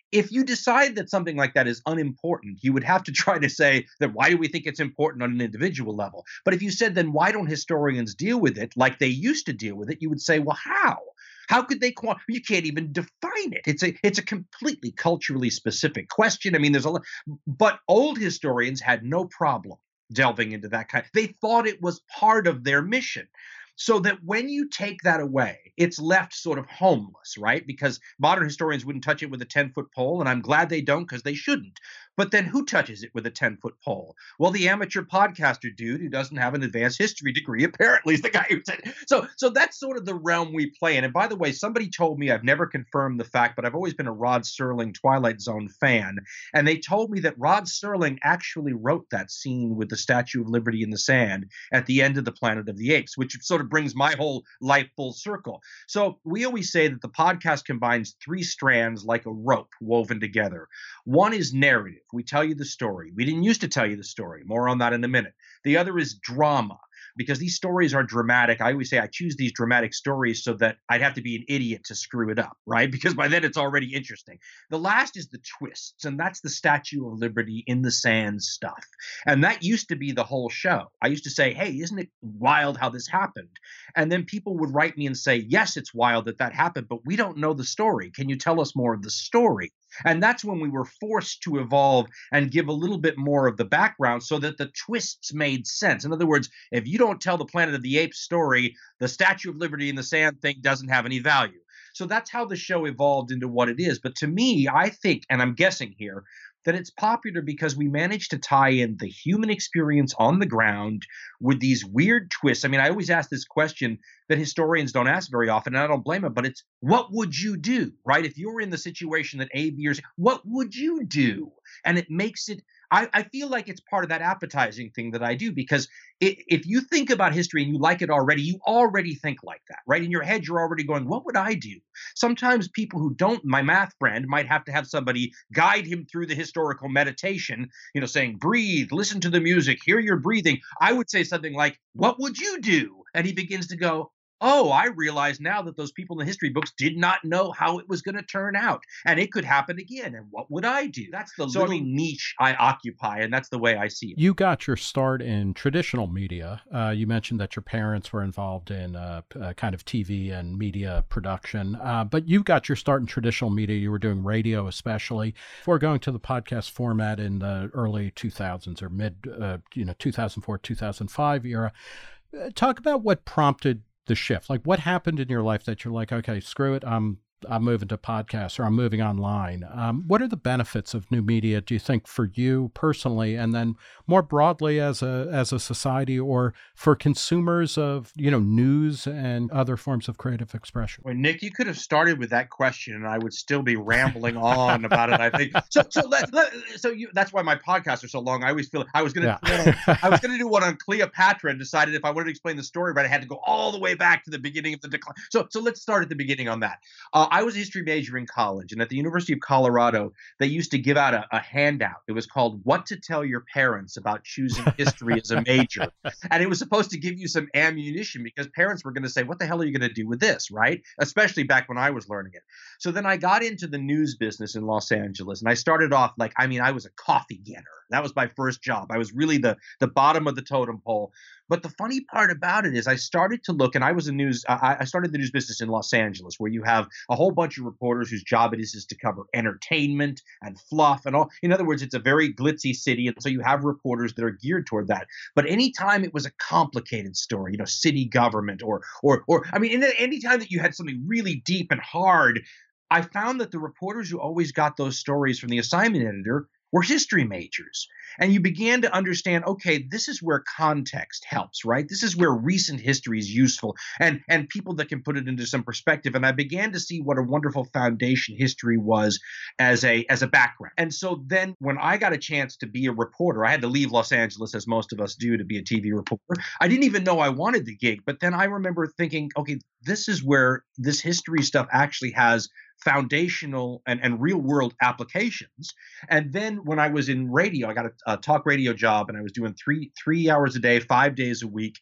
if you decide that something like that is unimportant, you would have to try to say that why do we think it's important on an individual level? But if you said, then why don't historians deal with it like they used to deal with it? You would say, well, how? How could they quantify? You can't even define it. It's a it's a completely culturally specific question. I mean, there's a lot, but old historians had no problem delving into that kind. They thought it was part of their mission. So that when you take that away, it's left sort of homeless, right? Because modern historians wouldn't touch it with a ten-foot pole, and I'm glad they don't because they shouldn't. But then who touches it with a ten-foot pole? Well, the amateur podcaster dude who doesn't have an advanced history degree apparently is the guy who said. So, so that's sort of the realm we play in. And by the way, somebody told me, I've never confirmed the fact, but I've always been a Rod Serling Twilight Zone fan, and they told me that Rod Serling actually wrote that scene with the Statue of Liberty in the sand at the end of the Planet of the Apes, which sort of brings my whole life full circle. So we always say that the podcast combines three strands like a rope woven together. One is narrative. We tell you the story. We didn't used to tell you the story. More on that in a minute. The other is drama, because these stories are dramatic. I always say I choose these dramatic stories so that I'd have to be an idiot to screw it up, right? Because by then it's already interesting. The last is the twists, and that's the Statue of Liberty in the sand stuff. And that used to be the whole show. I used to say, hey, isn't it wild how this happened? And then people would write me and say, yes, it's wild that that happened, but we don't know the story. Can you tell us more of the story? And that's when we were forced to evolve and give a little bit more of the background so that the twists made sense. In other words, if you don't tell the Planet of the Apes story, the Statue of Liberty in the sand thing doesn't have any value. So that's how the show evolved into what it is. But to me, I think, and I'm guessing here, that it's popular because we managed to tie in the human experience on the ground with these weird twists. I mean, I always ask this question that historians don't ask very often, and I don't blame them, but it's, what would you do, right? If you were in the situation that A, B, or C, what would you do? And it makes it, I, I feel like it's part of that appetizing thing that I do, because it, if you think about history and you like it already, you already think like that, right? In your head, you're already going, what would I do? Sometimes people who don't, my math friend might have to have somebody guide him through the historical meditation, you know, saying, breathe, listen to the music, hear your breathing. I would say something like, what would you do? And he begins to go, oh, I realize now that those people in the history books did not know how it was going to turn out, and it could happen again. And what would I do? That's the so, little I mean, niche I occupy, and that's the way I see it. You got your start in traditional media. Uh, you mentioned that your parents were involved in uh, uh, kind of T V and media production, uh, but you got your start in traditional media. You were doing radio, especially before going to the podcast format in the early two thousands or mid, uh, you know, two thousand four, two thousand five era. Uh, talk about what prompted the shift. Like, what happened in your life that you're like, okay, screw it, I'm I'm moving to podcasts, or I'm moving online. Um, what are the benefits of new media, do you think, for you personally, and then more broadly as a as a society, or for consumers of, you know, news and other forms of creative expression? Well, Nick, you could have started with that question, and I would still be rambling on about it, I think. So, so, let, let, so you, that's why my podcasts are so long. I always feel I was going to yeah. I was going to do one on Cleopatra, and decided if I wanted to explain the story, but I had to go all the way back to the beginning of the decline. So, so let's start at the beginning on that. Uh, I was a history major in college, and at the University of Colorado, they used to give out a, a handout. It was called What to Tell Your Parents About Choosing History as a Major. And it was supposed to give you some ammunition, because parents were going to say, what the hell are you going to do with this, right? Especially back when I was learning it. So then I got into the news business in Los Angeles, and I started off like, I mean, I was a coffee getter. That was my first job. I was really the, the bottom of the totem pole. But the funny part about it is I started to look, and I was a news, I, I started the news business in Los Angeles, where you have a whole bunch of reporters whose job it is, is to cover entertainment and fluff and all. In other words, it's a very glitzy city. And so you have reporters that are geared toward that. But anytime it was a complicated story, you know, city government, or, or, or, I mean, anytime that you had something really deep and hard, I found that the reporters who always got those stories from the assignment editor were history majors. And you began to understand, okay, this is where context helps, right? This is where recent history is useful, and, and people that can put it into some perspective. And I began to see what a wonderful foundation history was as a, as a background. And so then when I got a chance to be a reporter, I had to leave Los Angeles, as most of us do, to be a T V reporter. I didn't even know I wanted the gig. But then I remember thinking, okay, this is where this history stuff actually has foundational and, and real world applications. And then when I was in radio, I got a, a talk radio job, and I was doing three, three hours a day, five days a week.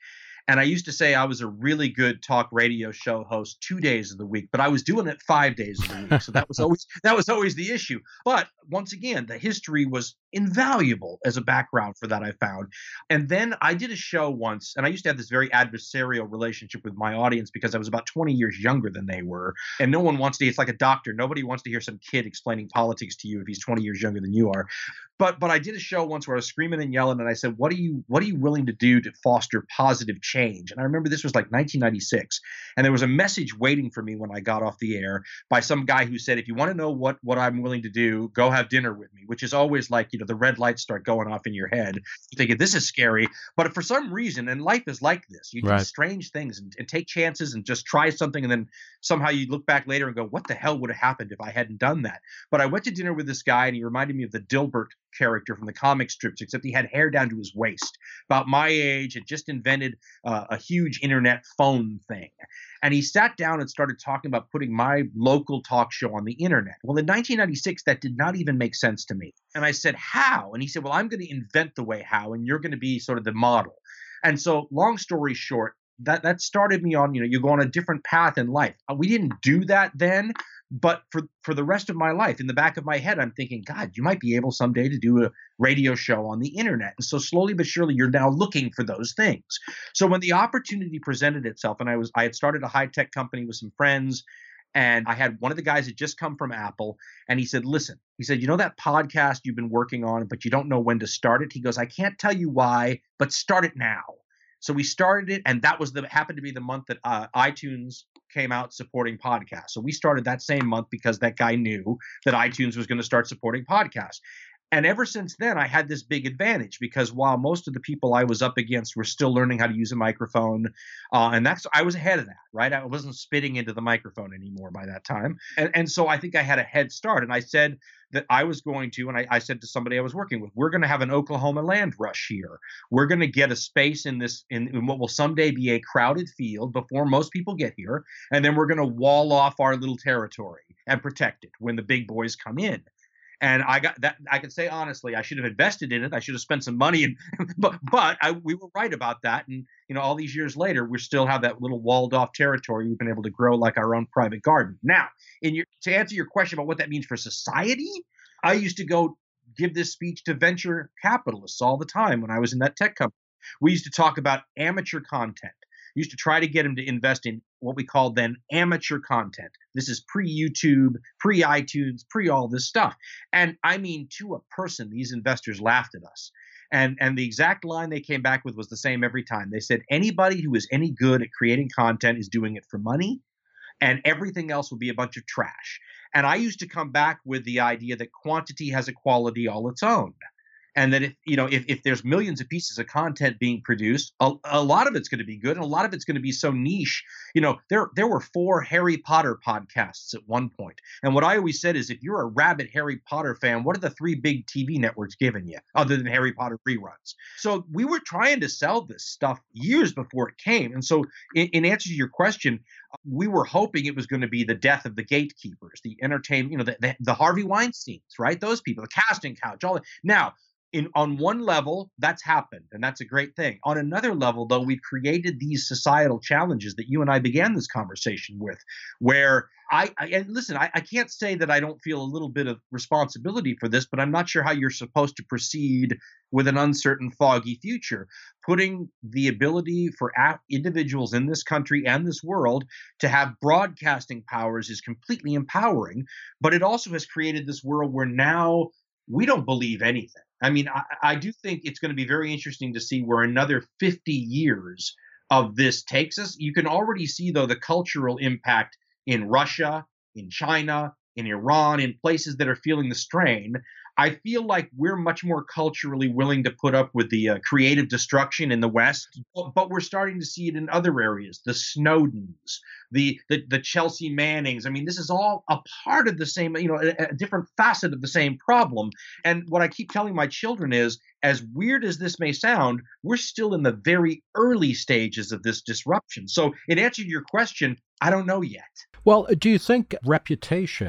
And I used to say I was a really good talk radio show host two days of the week, but I was doing it five days of the week. So that was always that was always the issue. But once again, the history was invaluable as a background for that, I found. And then I did a show once, and I used to have this very adversarial relationship with my audience because I was about twenty years younger than they were. And no one wants to, it's like a doctor. Nobody wants to hear some kid explaining politics to you if he's twenty years younger than you are. But but I did a show once where I was screaming and yelling, and I said, what are you what are you willing to do to foster positive change? And I remember this was like nineteen ninety-six, and there was a message waiting for me when I got off the air by some guy who said, if you want to know what what I'm willing to do, go have dinner with me, which is always like, you know, the red lights start going off in your head. You're thinking, this is scary. But for some reason, and life is like this, you do Right. strange things and, and take chances and just try something, and then somehow you look back later and go, what the hell would have happened if I hadn't done that? But I went to dinner with this guy, and he reminded me of the Dilbert character from the comic strips, except he had hair down to his waist, about my age, had just invented uh, a huge internet phone thing. And he sat down and started talking about putting my local talk show on the internet. Well, in nineteen ninety-six, that did not even make sense to me. And I said, how? And he said, well, I'm going to invent the way how, and you're going to be sort of the model. And so long story short, that that started me on, you know, you go on a different path in life. We didn't do that then, but for, for the rest of my life, in the back of my head, I'm thinking, God, you might be able someday to do a radio show on the internet. And so slowly but surely, you're now looking for those things. So when the opportunity presented itself, and I was I had started a high-tech company with some friends, and I had one of the guys had just come from Apple, and he said, listen, he said, you know that podcast you've been working on, but you don't know when to start it? He goes, I can't tell you why, but start it now. So we started it, and that was the happened to be the month that uh, iTunes came out supporting podcasts. So we started that same month because that guy knew that iTunes was going to start supporting podcasts. And ever since then, I had this big advantage because while most of the people I was up against were still learning how to use a microphone, uh, and that's I was ahead of that, right? I wasn't spitting into the microphone anymore by that time. And, and so I think I had a head start. And I said that I was going to, and I, I said to somebody I was working with, we're going to have an Oklahoma land rush here. We're going to get a space in this, in, in what will someday be a crowded field before most people get here. And then we're going to wall off our little territory and protect it when the big boys come in. And I got that. I can say honestly, I should have invested in it. I should have spent some money, and but but I, we were right about that. And you know, all these years later, we still have that little walled off territory. We've been able to grow like our own private garden. Now, in your to answer your question about what that means for society, I used to go give this speech to venture capitalists all the time when I was in that tech company. We used to talk about amateur content. We used to try to get them to invest in what we called then amateur content. This is pre-YouTube, pre-iTunes, pre all this stuff. And I mean, to a person, these investors laughed at us. And, and the exact line they came back with was the same every time. They said, anybody who is any good at creating content is doing it for money, and everything else will be a bunch of trash. And I used to come back with the idea that quantity has a quality all its own. And that if you know if, if there's millions of pieces of content being produced, a, a lot of it's going to be good, and a lot of it's going to be so niche. You know, there there were four Harry Potter podcasts at one point, and what I always said is, if you're a rabid Harry Potter fan, what are the three big T V networks giving you other than Harry Potter reruns? So we were trying to sell this stuff years before it came, and so in, in answer to your question, we were hoping it was going to be the death of the gatekeepers, the entertainment, you know, the, the, the Harvey Weinsteins, right? Those people, the casting couch, all that. Now. In, on one level, that's happened, and that's a great thing. On another level, though, we've created these societal challenges that you and I began this conversation with, where I, I and listen, I, I can't say that I don't feel a little bit of responsibility for this, but I'm not sure how you're supposed to proceed with an uncertain, foggy future. Putting the ability for a- individuals in this country and this world to have broadcasting powers is completely empowering, but it also has created this world where now we don't believe anything. I mean, I, I do think it's going to be very interesting to see where another fifty years of this takes us. You can already see, though, the cultural impact in Russia, in China, in Iran, in places that are feeling the strain. I feel like we're much more culturally willing to put up with the uh, creative destruction in the West, but, but we're starting to see it in other areas, the Snowdens, the, the the Chelsea Mannings. I mean, this is all a part of the same, you know, a, a different facet of the same problem. And what I keep telling my children is, as weird as this may sound, we're still in the very early stages of this disruption. So in answer to your question, I don't know yet. Well, do you think reputation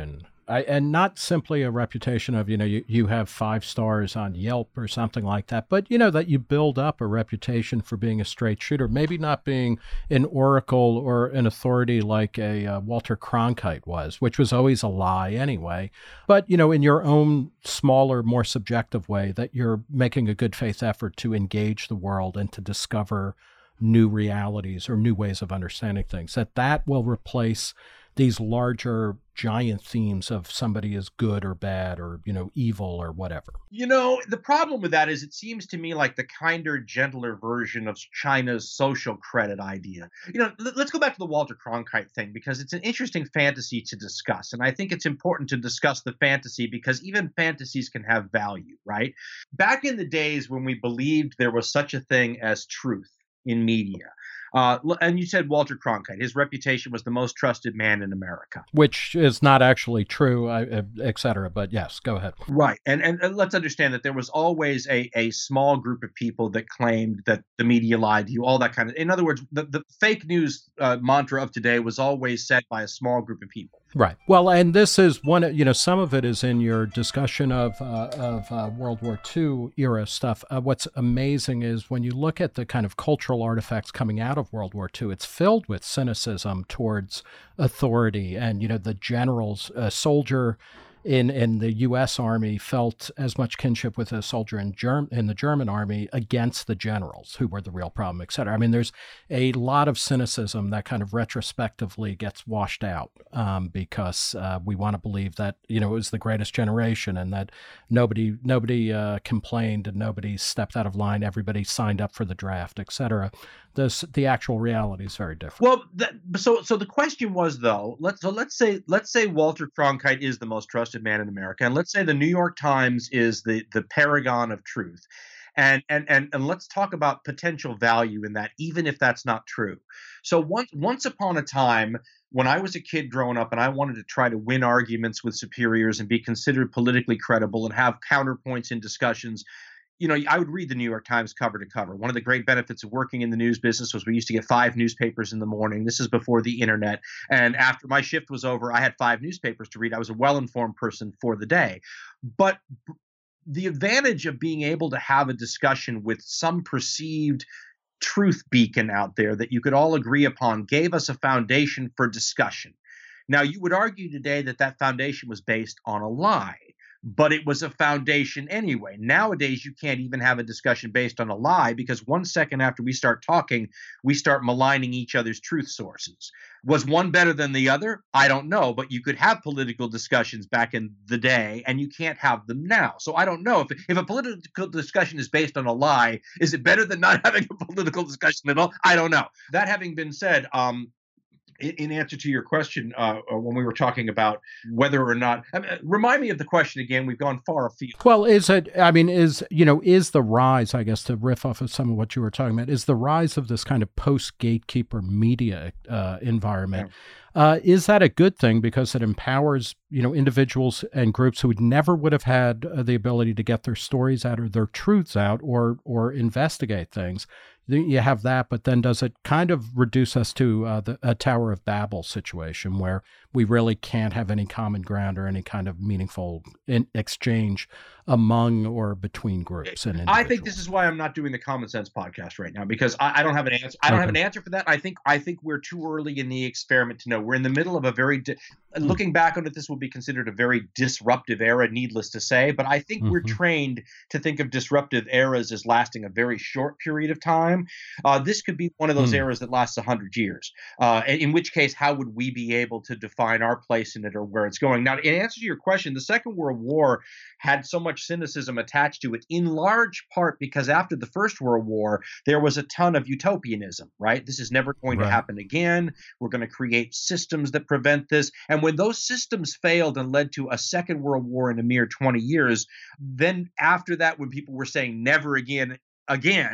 I, and not simply a reputation of, you know, you, you have five stars on Yelp or something like that, but, you know, that you build up a reputation for being a straight shooter, maybe not being an oracle or an authority like a uh, Walter Cronkite was, which was always a lie anyway. But, you know, in your own smaller, more subjective way, that you're making a good faith effort to engage the world and to discover new realities or new ways of understanding things, that that will replace these larger giant themes of somebody is good or bad or, you know, evil or whatever. You know, the problem with that is it seems to me like the kinder, gentler version of China's social credit idea. You know, let's go back to the Walter Cronkite thing, because it's an interesting fantasy to discuss. And I think it's important to discuss the fantasy because even fantasies can have value, right? Back in the days when we believed there was such a thing as truth in media, Uh, and you said Walter Cronkite. His reputation was the most trusted man in America. Which is not actually true, uh, et cetera. But yes, go ahead. Right. And, and and let's understand that there was always a, a small group of people that claimed that the media lied to you, all that kind of. In other words, the, the fake news uh, mantra of today was always said by a small group of people. Right. Well, and this is one, you know, some of it is in your discussion of uh, of uh, World War Two era stuff. Uh, what's amazing is when you look at the kind of cultural artifacts coming out of World War Two, it's filled with cynicism towards authority. And, you know, the generals, a soldier in in the U S Army felt as much kinship with a soldier in Germ in the German Army against the generals who were the real problem, et cetera. I mean, there's a lot of cynicism that kind of retrospectively gets washed out um, because uh, we want to believe that, you know, it was the greatest generation and that nobody nobody uh, complained and nobody stepped out of line. Everybody signed up for the draft, et cetera. This, the actual reality is very different. Well, that, so so the question was though, let's so let's say let's say Walter Cronkite is the most trusted man in America, and let's say the New York Times is the the paragon of truth, and and and and let's talk about potential value in that, even if that's not true. So once once upon a time, when I was a kid growing up, and I wanted to try to win arguments with superiors and be considered politically credible and have counterpoints in discussions. You know, I would read the New York Times cover to cover. One of the great benefits of working in the news business was we used to get five newspapers in the morning. This is before the internet. And after my shift was over, I had five newspapers to read. I was a well-informed person for the day. But the advantage of being able to have a discussion with some perceived truth beacon out there that you could all agree upon gave us a foundation for discussion. Now, you would argue today that that foundation was based on a lie. But it was a foundation anyway. Nowadays, you can't even have a discussion based on a lie because one second after we start talking, we start maligning each other's truth sources. Was one better than the other? I don't know, but you could have political discussions back in the day, and you can't have them now. So I don't know. If, if a political discussion is based on a lie, is it better than not having a political discussion at all? I don't know. That having been said, um, in answer to your question, uh, when we were talking about whether or not, I mean, remind me of the question again. We've gone far afield. Well, is it, I mean, is, you know, is the rise, I guess, to riff off of some of what you were talking about, is the rise of this kind of post-gatekeeper media uh, environment, yeah. uh, is that a good thing because it empowers, you know, individuals and groups who would never would have had uh, the ability to get their stories out or their truths out or or investigate things? You have that, but then does it kind of reduce us to uh, the, a Tower of Babel situation where we really can't have any common ground or any kind of meaningful in exchange among or between groups and individuals? I think this is why I'm not doing the Common Sense podcast right now because I, I don't have an answer. I don't okay. have an answer for that. I think I think we're too early in the experiment to know. We're in the middle of a very di- mm. looking back on it, this will be considered a very disruptive era, needless to say. But I think mm-hmm. we're trained to think of disruptive eras as lasting a very short period of time. Uh, this could be one of those mm. eras that lasts one hundred years, uh, in which case, how would we be able to define our place in it or where it's going? Now, in answer to your question, the Second World War had so much cynicism attached to it, in large part because after the First World War, there was a ton of utopianism, right? This is never going right. to happen again. We're going to create systems that prevent this. And when those systems failed and led to a Second World War in a mere twenty years, then after that, when people were saying never again, again,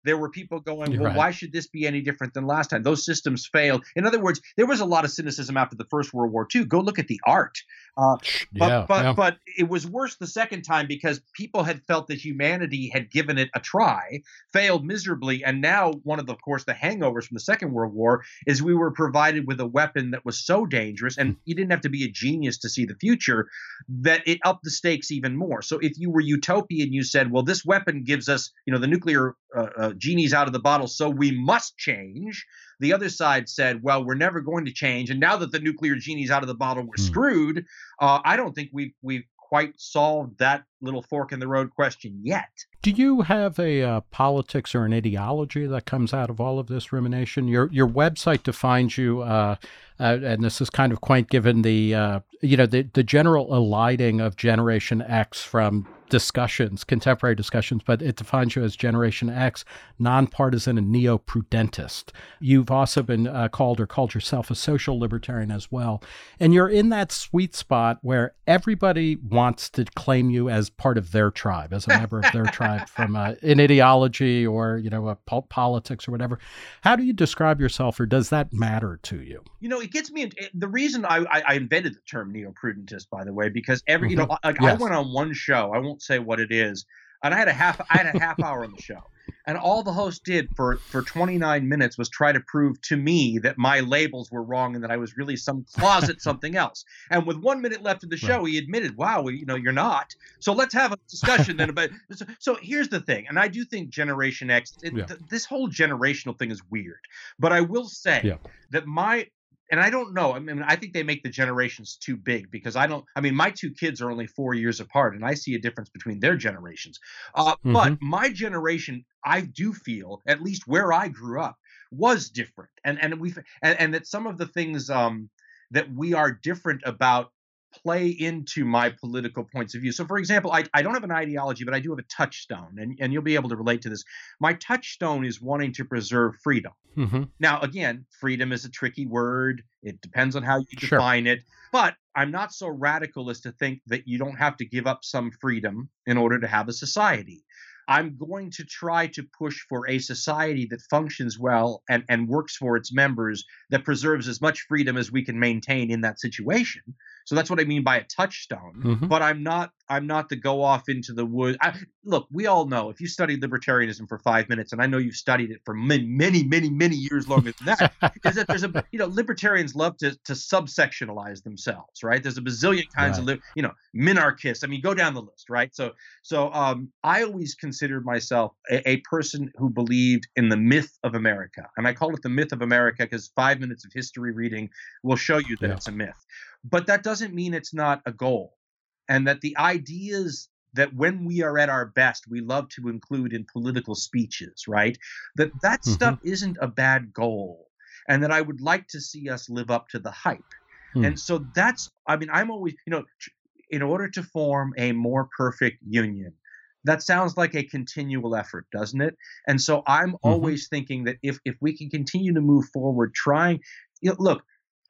there were people going, You're well, right. why should this be any different than last time? Those systems failed. In other words, there was a lot of cynicism after the First World War, too. Go look at the art. Uh, but Yeah, but yeah. but it was worse the second time because people had felt that humanity had given it a try, failed miserably, and now one of the, of course, the hangovers from the Second World War is we were provided with a weapon that was so dangerous, and you didn't have to be a genius to see the future, that it upped the stakes even more. So if you were utopian, you said, well, this weapon gives us, you know, the nuclear uh, uh, genie's out of the bottle, so we must change. The other side said, well, we're never going to change. And now that the nuclear genie's out of the bottle, we're Hmm. screwed. Uh, I don't think we've, we've quite solved that little fork in the road question yet. Do you have a uh, politics or an ideology that comes out of all of this rumination? Your your website defines you, uh, uh, and this is kind of quaint given the uh, you know the the general eliding of Generation X from discussions, contemporary discussions, but it defines you as Generation X, nonpartisan and neo-prudentist. You've also been uh, called or called yourself a social libertarian as well. And you're in that sweet spot where everybody wants to claim you as part of their tribe, as a member of their tribe from uh, an ideology or, you know, a po- politics or whatever. How do you describe yourself, or does that matter to you? You know, it gets me. It, the reason I, I, I invented the term neo-prudentist, by the way, because every, Mm-hmm. you know, like Yes. I went on one show. I won't say what it is, and I had a half. I had a half hour on the show, and all the host did for for twenty-nine minutes was try to prove to me that my labels were wrong and that I was really some closet something else. And with one minute left of the show, Right. he admitted, "Wow, well, you know, you're not." So let's have a discussion then about. So, so here's the thing, and I do think Generation X. It, Yeah. th- this whole generational thing is weird, but I will say Yeah. that my and I don't know. I mean, I think they make the generations too big because I don't. I mean, my two kids are only four years apart, and I see a difference between their generations. Uh, Mhm. But my generation, I do feel, at least where I grew up, was different, and and we and, and that some of the things um, that we are different about play into my political points of view. So, for example, I, I don't have an ideology, but I do have a touchstone, and, and you'll be able to relate to this. My touchstone is wanting to preserve freedom. Mm-hmm. Now, again, freedom is a tricky word. It depends on how you Sure. define it. But I'm not so radical as to think that you don't have to give up some freedom in order to have a society. I'm going to try to push for a society that functions well and, and works for its members, that preserves as much freedom as we can maintain in that situation. So that's what I mean by a touchstone. Mm-hmm. But I'm not I'm not to go off into the woods. I, look, we all know if you studied libertarianism for five minutes, and I know you've studied it for many, many, many, many years longer than that, is that there's a you know libertarians love to to subsectionalize themselves, right? There's a bazillion kinds Right. of you know minarchists. I mean, go down the list, right? So so um, I always considered myself a, a person who believed in the myth of America, and I call it the myth of America because five minutes of history reading will show you that Yeah. it's a myth. But that doesn't mean it's not a goal. And that the ideas that when we are at our best, we love to include in political speeches, right? That that Mhm. stuff isn't a bad goal. And that I would like to see us live up to the hype. Hmm. And so that's, I mean, I'm always, you know, tr- in order to form a more perfect union, that sounds like a continual effort, doesn't it? And so I'm Mm-hmm. always thinking that if if we can continue to move forward, trying, you know, look,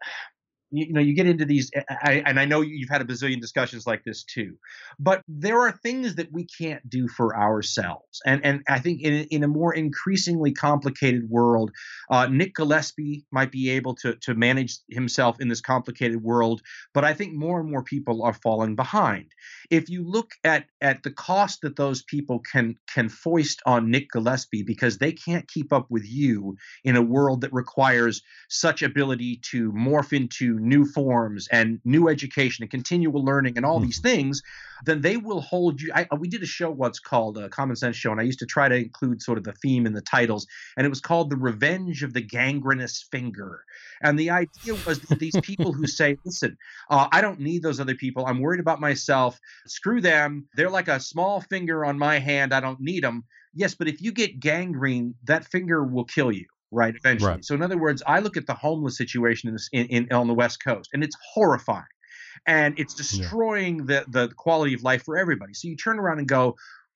you, you know, you get into these, I, and I know you've had a bazillion discussions like this too, but there are things that we can't do for ourselves. And and I think in, in a more increasingly complicated world, uh, Nick Gillespie might be able to, to manage himself in this complicated world, but I think more and more people are falling behind. If you look at, at the cost that those people can, can foist on Nick Gillespie because they can't keep up with you in a world that requires such ability to morph into new forms and new education and continual learning and all Mhm. these things, then they will hold you. I, we did a show once called a Common Sense Show, and I used to try to include sort of the theme in the titles, and it was called The Revenge of the Gangrenous Finger. And the idea was that these people who say, listen, uh, I don't need those other people. I'm worried about myself. Screw them. They're like a small finger on my hand. I don't need them. Yes, but if you get gangrene, that finger will kill you. Right, eventually. Right. So, in other words, I look at the homeless situation in, this, in, in on the West Coast, and it's horrifying, and it's destroying the the quality of life for everybody. So you turn around and go,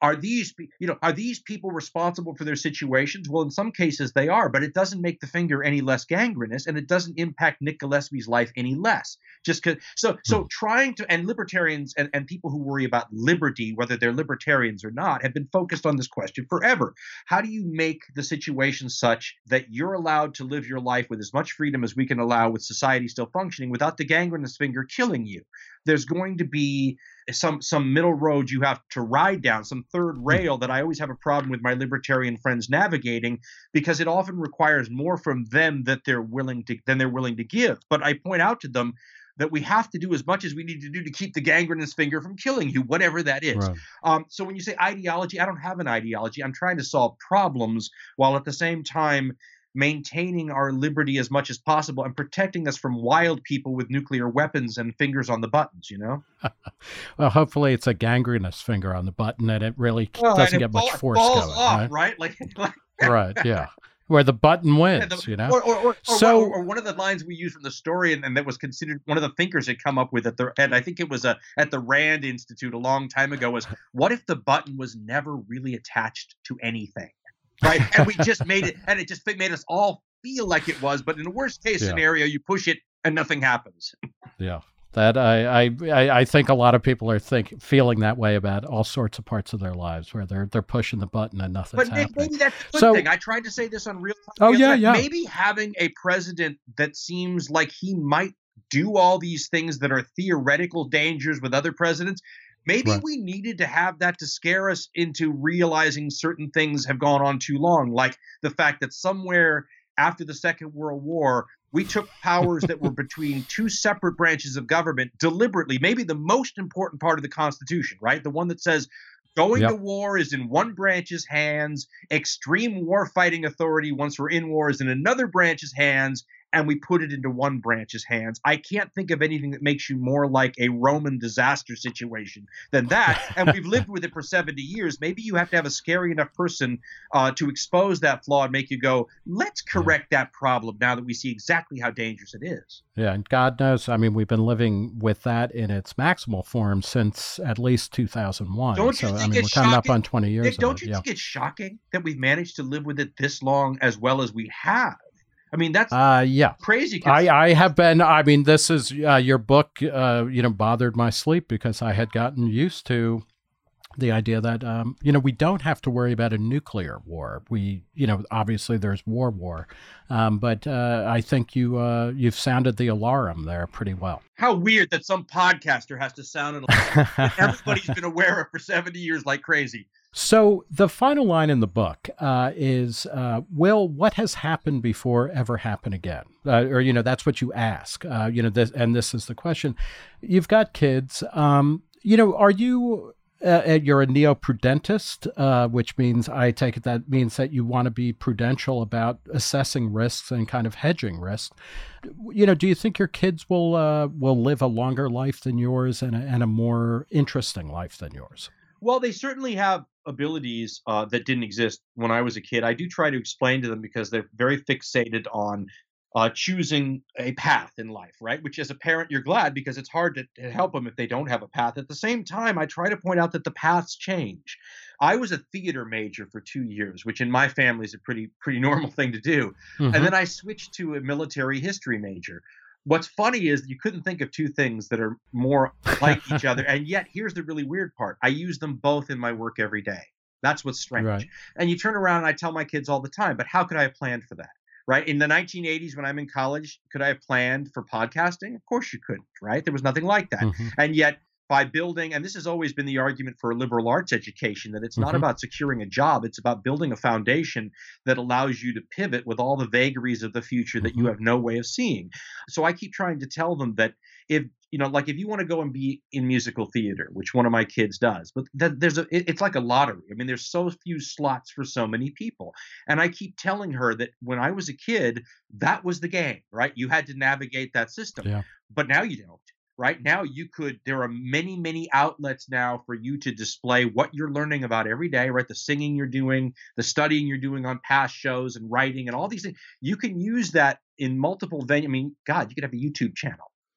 are these, you know, are these people responsible for their situations? Well, in some cases they are, but it doesn't make the finger any less gangrenous, and it doesn't impact Nick Gillespie's life any less. Just because, so, so Hmm. trying to, and libertarians and, and people who worry about liberty, whether they're libertarians or not, have been focused on this question forever. How do you make the situation such that you're allowed to live your life with as much freedom as we can allow with society still functioning without the gangrenous finger killing you? There's going to be some some middle road you have to ride down, some third rail that I always have a problem with my libertarian friends navigating, because it often requires more from them that they're willing to than they're willing to give. But I point out to them that we have to do as much as we need to do to keep the gangrenous finger from killing you, whatever that is. Right. Um, so when you say ideology, I don't have an ideology. I'm trying to solve problems while at the same time maintaining our liberty as much as possible and protecting us from wild people with nuclear weapons and fingers on the buttons, you know? Well, hopefully it's a gangrenous finger on the button and it really Well, doesn't and it get much fall- force falls going, off, right? right? Like, like Right, yeah. Where the button wins, the- you know? or, or, or, or, So- or, or one of the lines we used from the story, and, and that was considered one of the thinkers had come up with at the, and I think it was a, at the Rand Institute a long time ago, was what if the button was never really attached to anything, right? And we just made it, and it just made us all feel like it was, but in the worst case Yeah. scenario, you push it and nothing happens. Yeah. That I, I I I think a lot of people are think feeling that way about all sorts of parts of their lives where they're they're pushing the button and nothing's But Nick, happening. maybe that's a good So- thing. I tried to say this on Real Time. Oh, the yeah, other night. yeah. Maybe having a president that seems like he might do all these things that are theoretical dangers with other presidents, maybe Right. we needed to have that to scare us into realizing certain things have gone on too long, like the fact that somewhere after the Second World War, we took powers that were between two separate branches of government deliberately, maybe the most important part of the Constitution, right? The one that says going Yep. to war is in one branch's hands, extreme war fighting authority once we're in war is in another branch's hands, and we put it into one branch's hands. I can't think of anything that makes you more like a Roman disaster situation than that. And we've lived with it for seventy years. Maybe you have to have a scary enough person uh, to expose that flaw and make you go, let's correct that problem now that we see exactly how dangerous it is. Yeah, and God knows, I mean, we've been living with that in its maximal form since at least two thousand one. Don't so you I think mean, we're it's coming up shocking? on twenty years Nick, don't of it. you Yeah. think it's shocking that we've managed to live with it this long as well as we have? I mean, that's Uh, yeah. crazy. 'cause- I, I have been, I mean, this is, uh, your book, uh, you know, bothered my sleep because I had gotten used to the idea that, um, you know, we don't have to worry about a nuclear war. We, you know, obviously there's war war. Um, but uh, I think you, uh, you've sounded the alarm there pretty well. How weird that some podcaster has to sound an alarm that everybody's been aware of for seventy years like crazy. So the final line in the book uh, is, uh, will what has happened before ever happen again? Uh, or, you know, that's what you ask, uh, you know, this, and this is the question. You've got kids, um, you know, are you, uh, you're a neo-prudentist, uh, which means I take it that means that you want to be prudential about assessing risks and kind of hedging risks. You know, do you think your kids will, uh, will live a longer life than yours and a, and a more interesting life than yours? Well, they certainly have abilities uh, that didn't exist when I was a kid. I do try to explain to them because they're very fixated on uh, choosing a path in life, right? Which as a parent, you're glad because it's hard to, to help them if they don't have a path. At the same time, I try to point out that the paths change. I was a theater major for two years, which in my family is a pretty pretty normal thing to do. Mhm. And then I switched to a military history major. What's funny is you couldn't think of two things that are more like each other. And yet, here's the really weird part. I use them both in my work every day. That's what's strange. Right. And you turn around and I tell my kids all the time, but how could I have planned for that? Right? In the nineteen eighties, when I'm in college, could I have planned for podcasting? Of course you couldn't, right? There was nothing like that. Mhm. And yet, by building, and this has always been the argument for a liberal arts education, that it's not Mhm. about securing a job, it's about building a foundation that allows you to pivot with all the vagaries of the future that you Mhm. have no way of seeing. So I keep trying to tell them that if, you know, like if you want to go and be in musical theater, which one of my kids does, but that there's a, it- it's like a lottery. I mean, there's so few slots for so many people. And I keep telling her that when I was a kid, that was the game, right? You had to navigate that system, Yeah. but now you don't. Right now, you could, there are many, many outlets now for you to display what you're learning about every day, right? The singing you're doing, the studying you're doing on past shows and writing and all these things. You can use that in multiple venues. I mean, God, you could have a YouTube channel,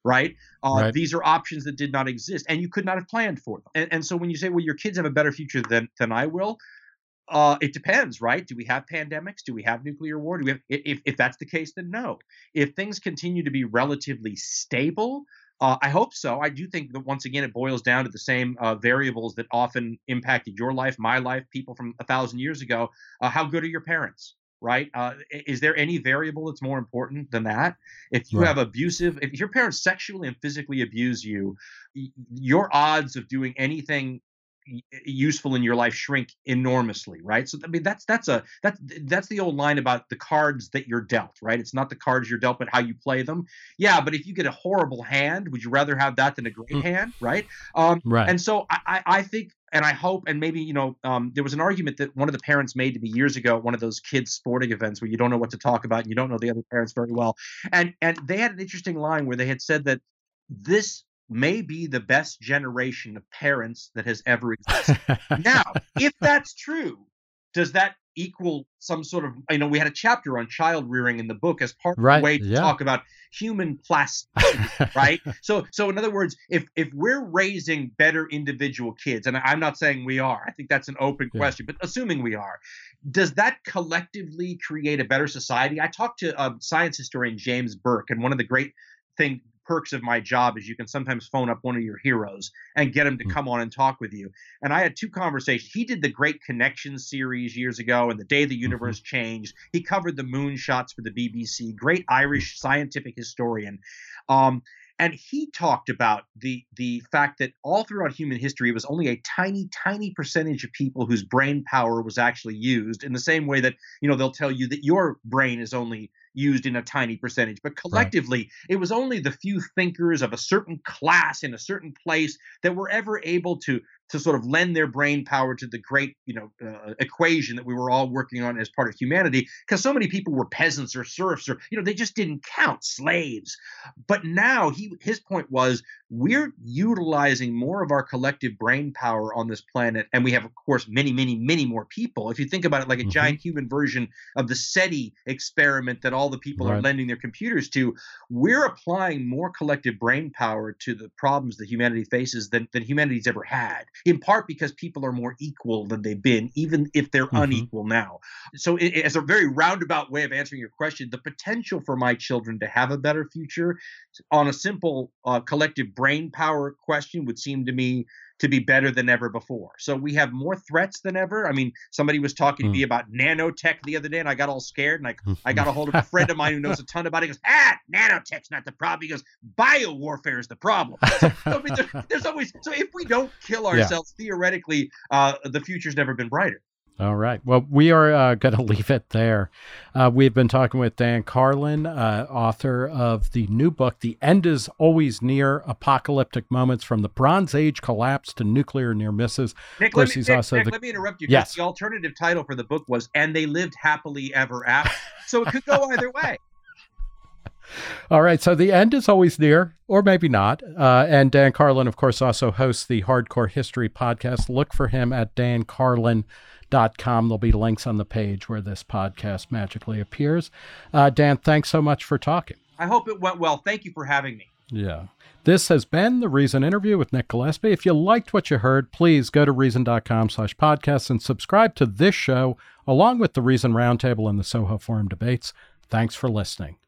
right? Uh, Right. These are options that did not exist, and you could not have planned for them. And, and so when you say, well, your kids have a better future than than I will, uh, it depends, right? Do we have pandemics? Do we have nuclear war? Do we have, if, if that's the case, then no. If things continue to be relatively stable, uh, I hope so. I do think that once again, it boils down to the same uh, variables that often impacted your life, my life, people from a thousand years ago. Uh, how good are your parents? Right? Uh, is there any variable that's more important than that? If you Right. have abusive, if your parents sexually and physically abuse you, y- your odds of doing anything y- useful in your life shrink enormously, right? So I mean, that's that's a that's that's the old line about the cards that you're dealt, right? It's not the cards you're dealt, but how you play them. Yeah, but if you get a horrible hand, would you rather have that than a great Mm. hand, right? Um, Right. and so I, I I think, and I hope, and maybe you know, um, there was an argument that one of the parents made to me years ago at one of those kids sporting events where you don't know what to talk about and you don't know the other parents very well, and and they had an interesting line where they had said that this may be the best generation of parents that has ever existed. Now, if that's true, does that equal some sort of, you know, we had a chapter on child rearing in the book as part of Right. the way to Yeah. talk about human plasticity, right? So, so in other words, if if we're raising better individual kids, and I'm not saying we are, I think that's an open Yeah. question, but assuming we are, does that collectively create a better society? I talked to um, science historian James Burke, and one of the great thing perks of my job is you can sometimes phone up one of your heroes and get him to Mm. come on and talk with you. And I had two conversations. He did the Great Connections series years ago and The Day the Universe Changed. He covered the moon shots for the B B C. Great Irish scientific historian. Um, and he talked about the the fact that all throughout human history, it was only a tiny, tiny percentage of people whose brain power was actually used. In the same way that, you know, they'll tell you that your brain is only used in a tiny percentage, but collectively, right. It was only the few thinkers of a certain class in a certain place that were ever able to to sort of lend their brain power to the great, you know, uh, equation that we were all working on as part of humanity. Because so many people were peasants or serfs, or you know, they just didn't count, slaves. But now he his point was we're utilizing more of our collective brain power on this planet, and we have, of course, many, many, many more people. If you think about it like a mm-hmm. giant human version of the SETI experiment that all the people right. are lending their computers to, we're applying more collective brain power to the problems that humanity faces than, than humanity's ever had. In part because people are more equal than they've been, even if they're mm-hmm. unequal now. So it, as a very roundabout way of answering your question, the potential for my children to have a better future on a simple uh, collective brain power question would seem to me to be better than ever before. So we have more threats than ever. I mean, somebody was talking mm. to me about nanotech the other day, and I got all scared, and I, I got a hold of a friend of mine who knows a ton about it. He goes, ah, nanotech's not the problem. He goes, biowarfare is the problem. So, I mean, there, there's always, so if we don't kill ourselves, yeah. theoretically, uh, the future's never been brighter. All right. Well, we are uh, going to leave it there. Uh, we've been talking with Dan Carlin, uh, author of the new book, The End is Always Near, Apocalyptic Moments from the Bronze Age Collapse to Nuclear Near Misses. Nick, of course, let me, he's Nick, also Nick, the... let me interrupt you. Yes. The alternative title for the book was And They Lived Happily Ever After. So it could go either way. All right, so the end is always near, or maybe not. Uh, and Dan Carlin, of course, also hosts the Hardcore History podcast. Look for him at dan carlin dot com. There'll be links on the page where this podcast magically appears. Uh, Dan, thanks so much for talking. I hope it went well. Thank you for having me. Yeah. This has been The Reason Interview with Nick Gillespie. If you liked what you heard, please go to reason.com slash podcasts and subscribe to this show, along with the Reason Roundtable and the Soho Forum debates. Thanks for listening.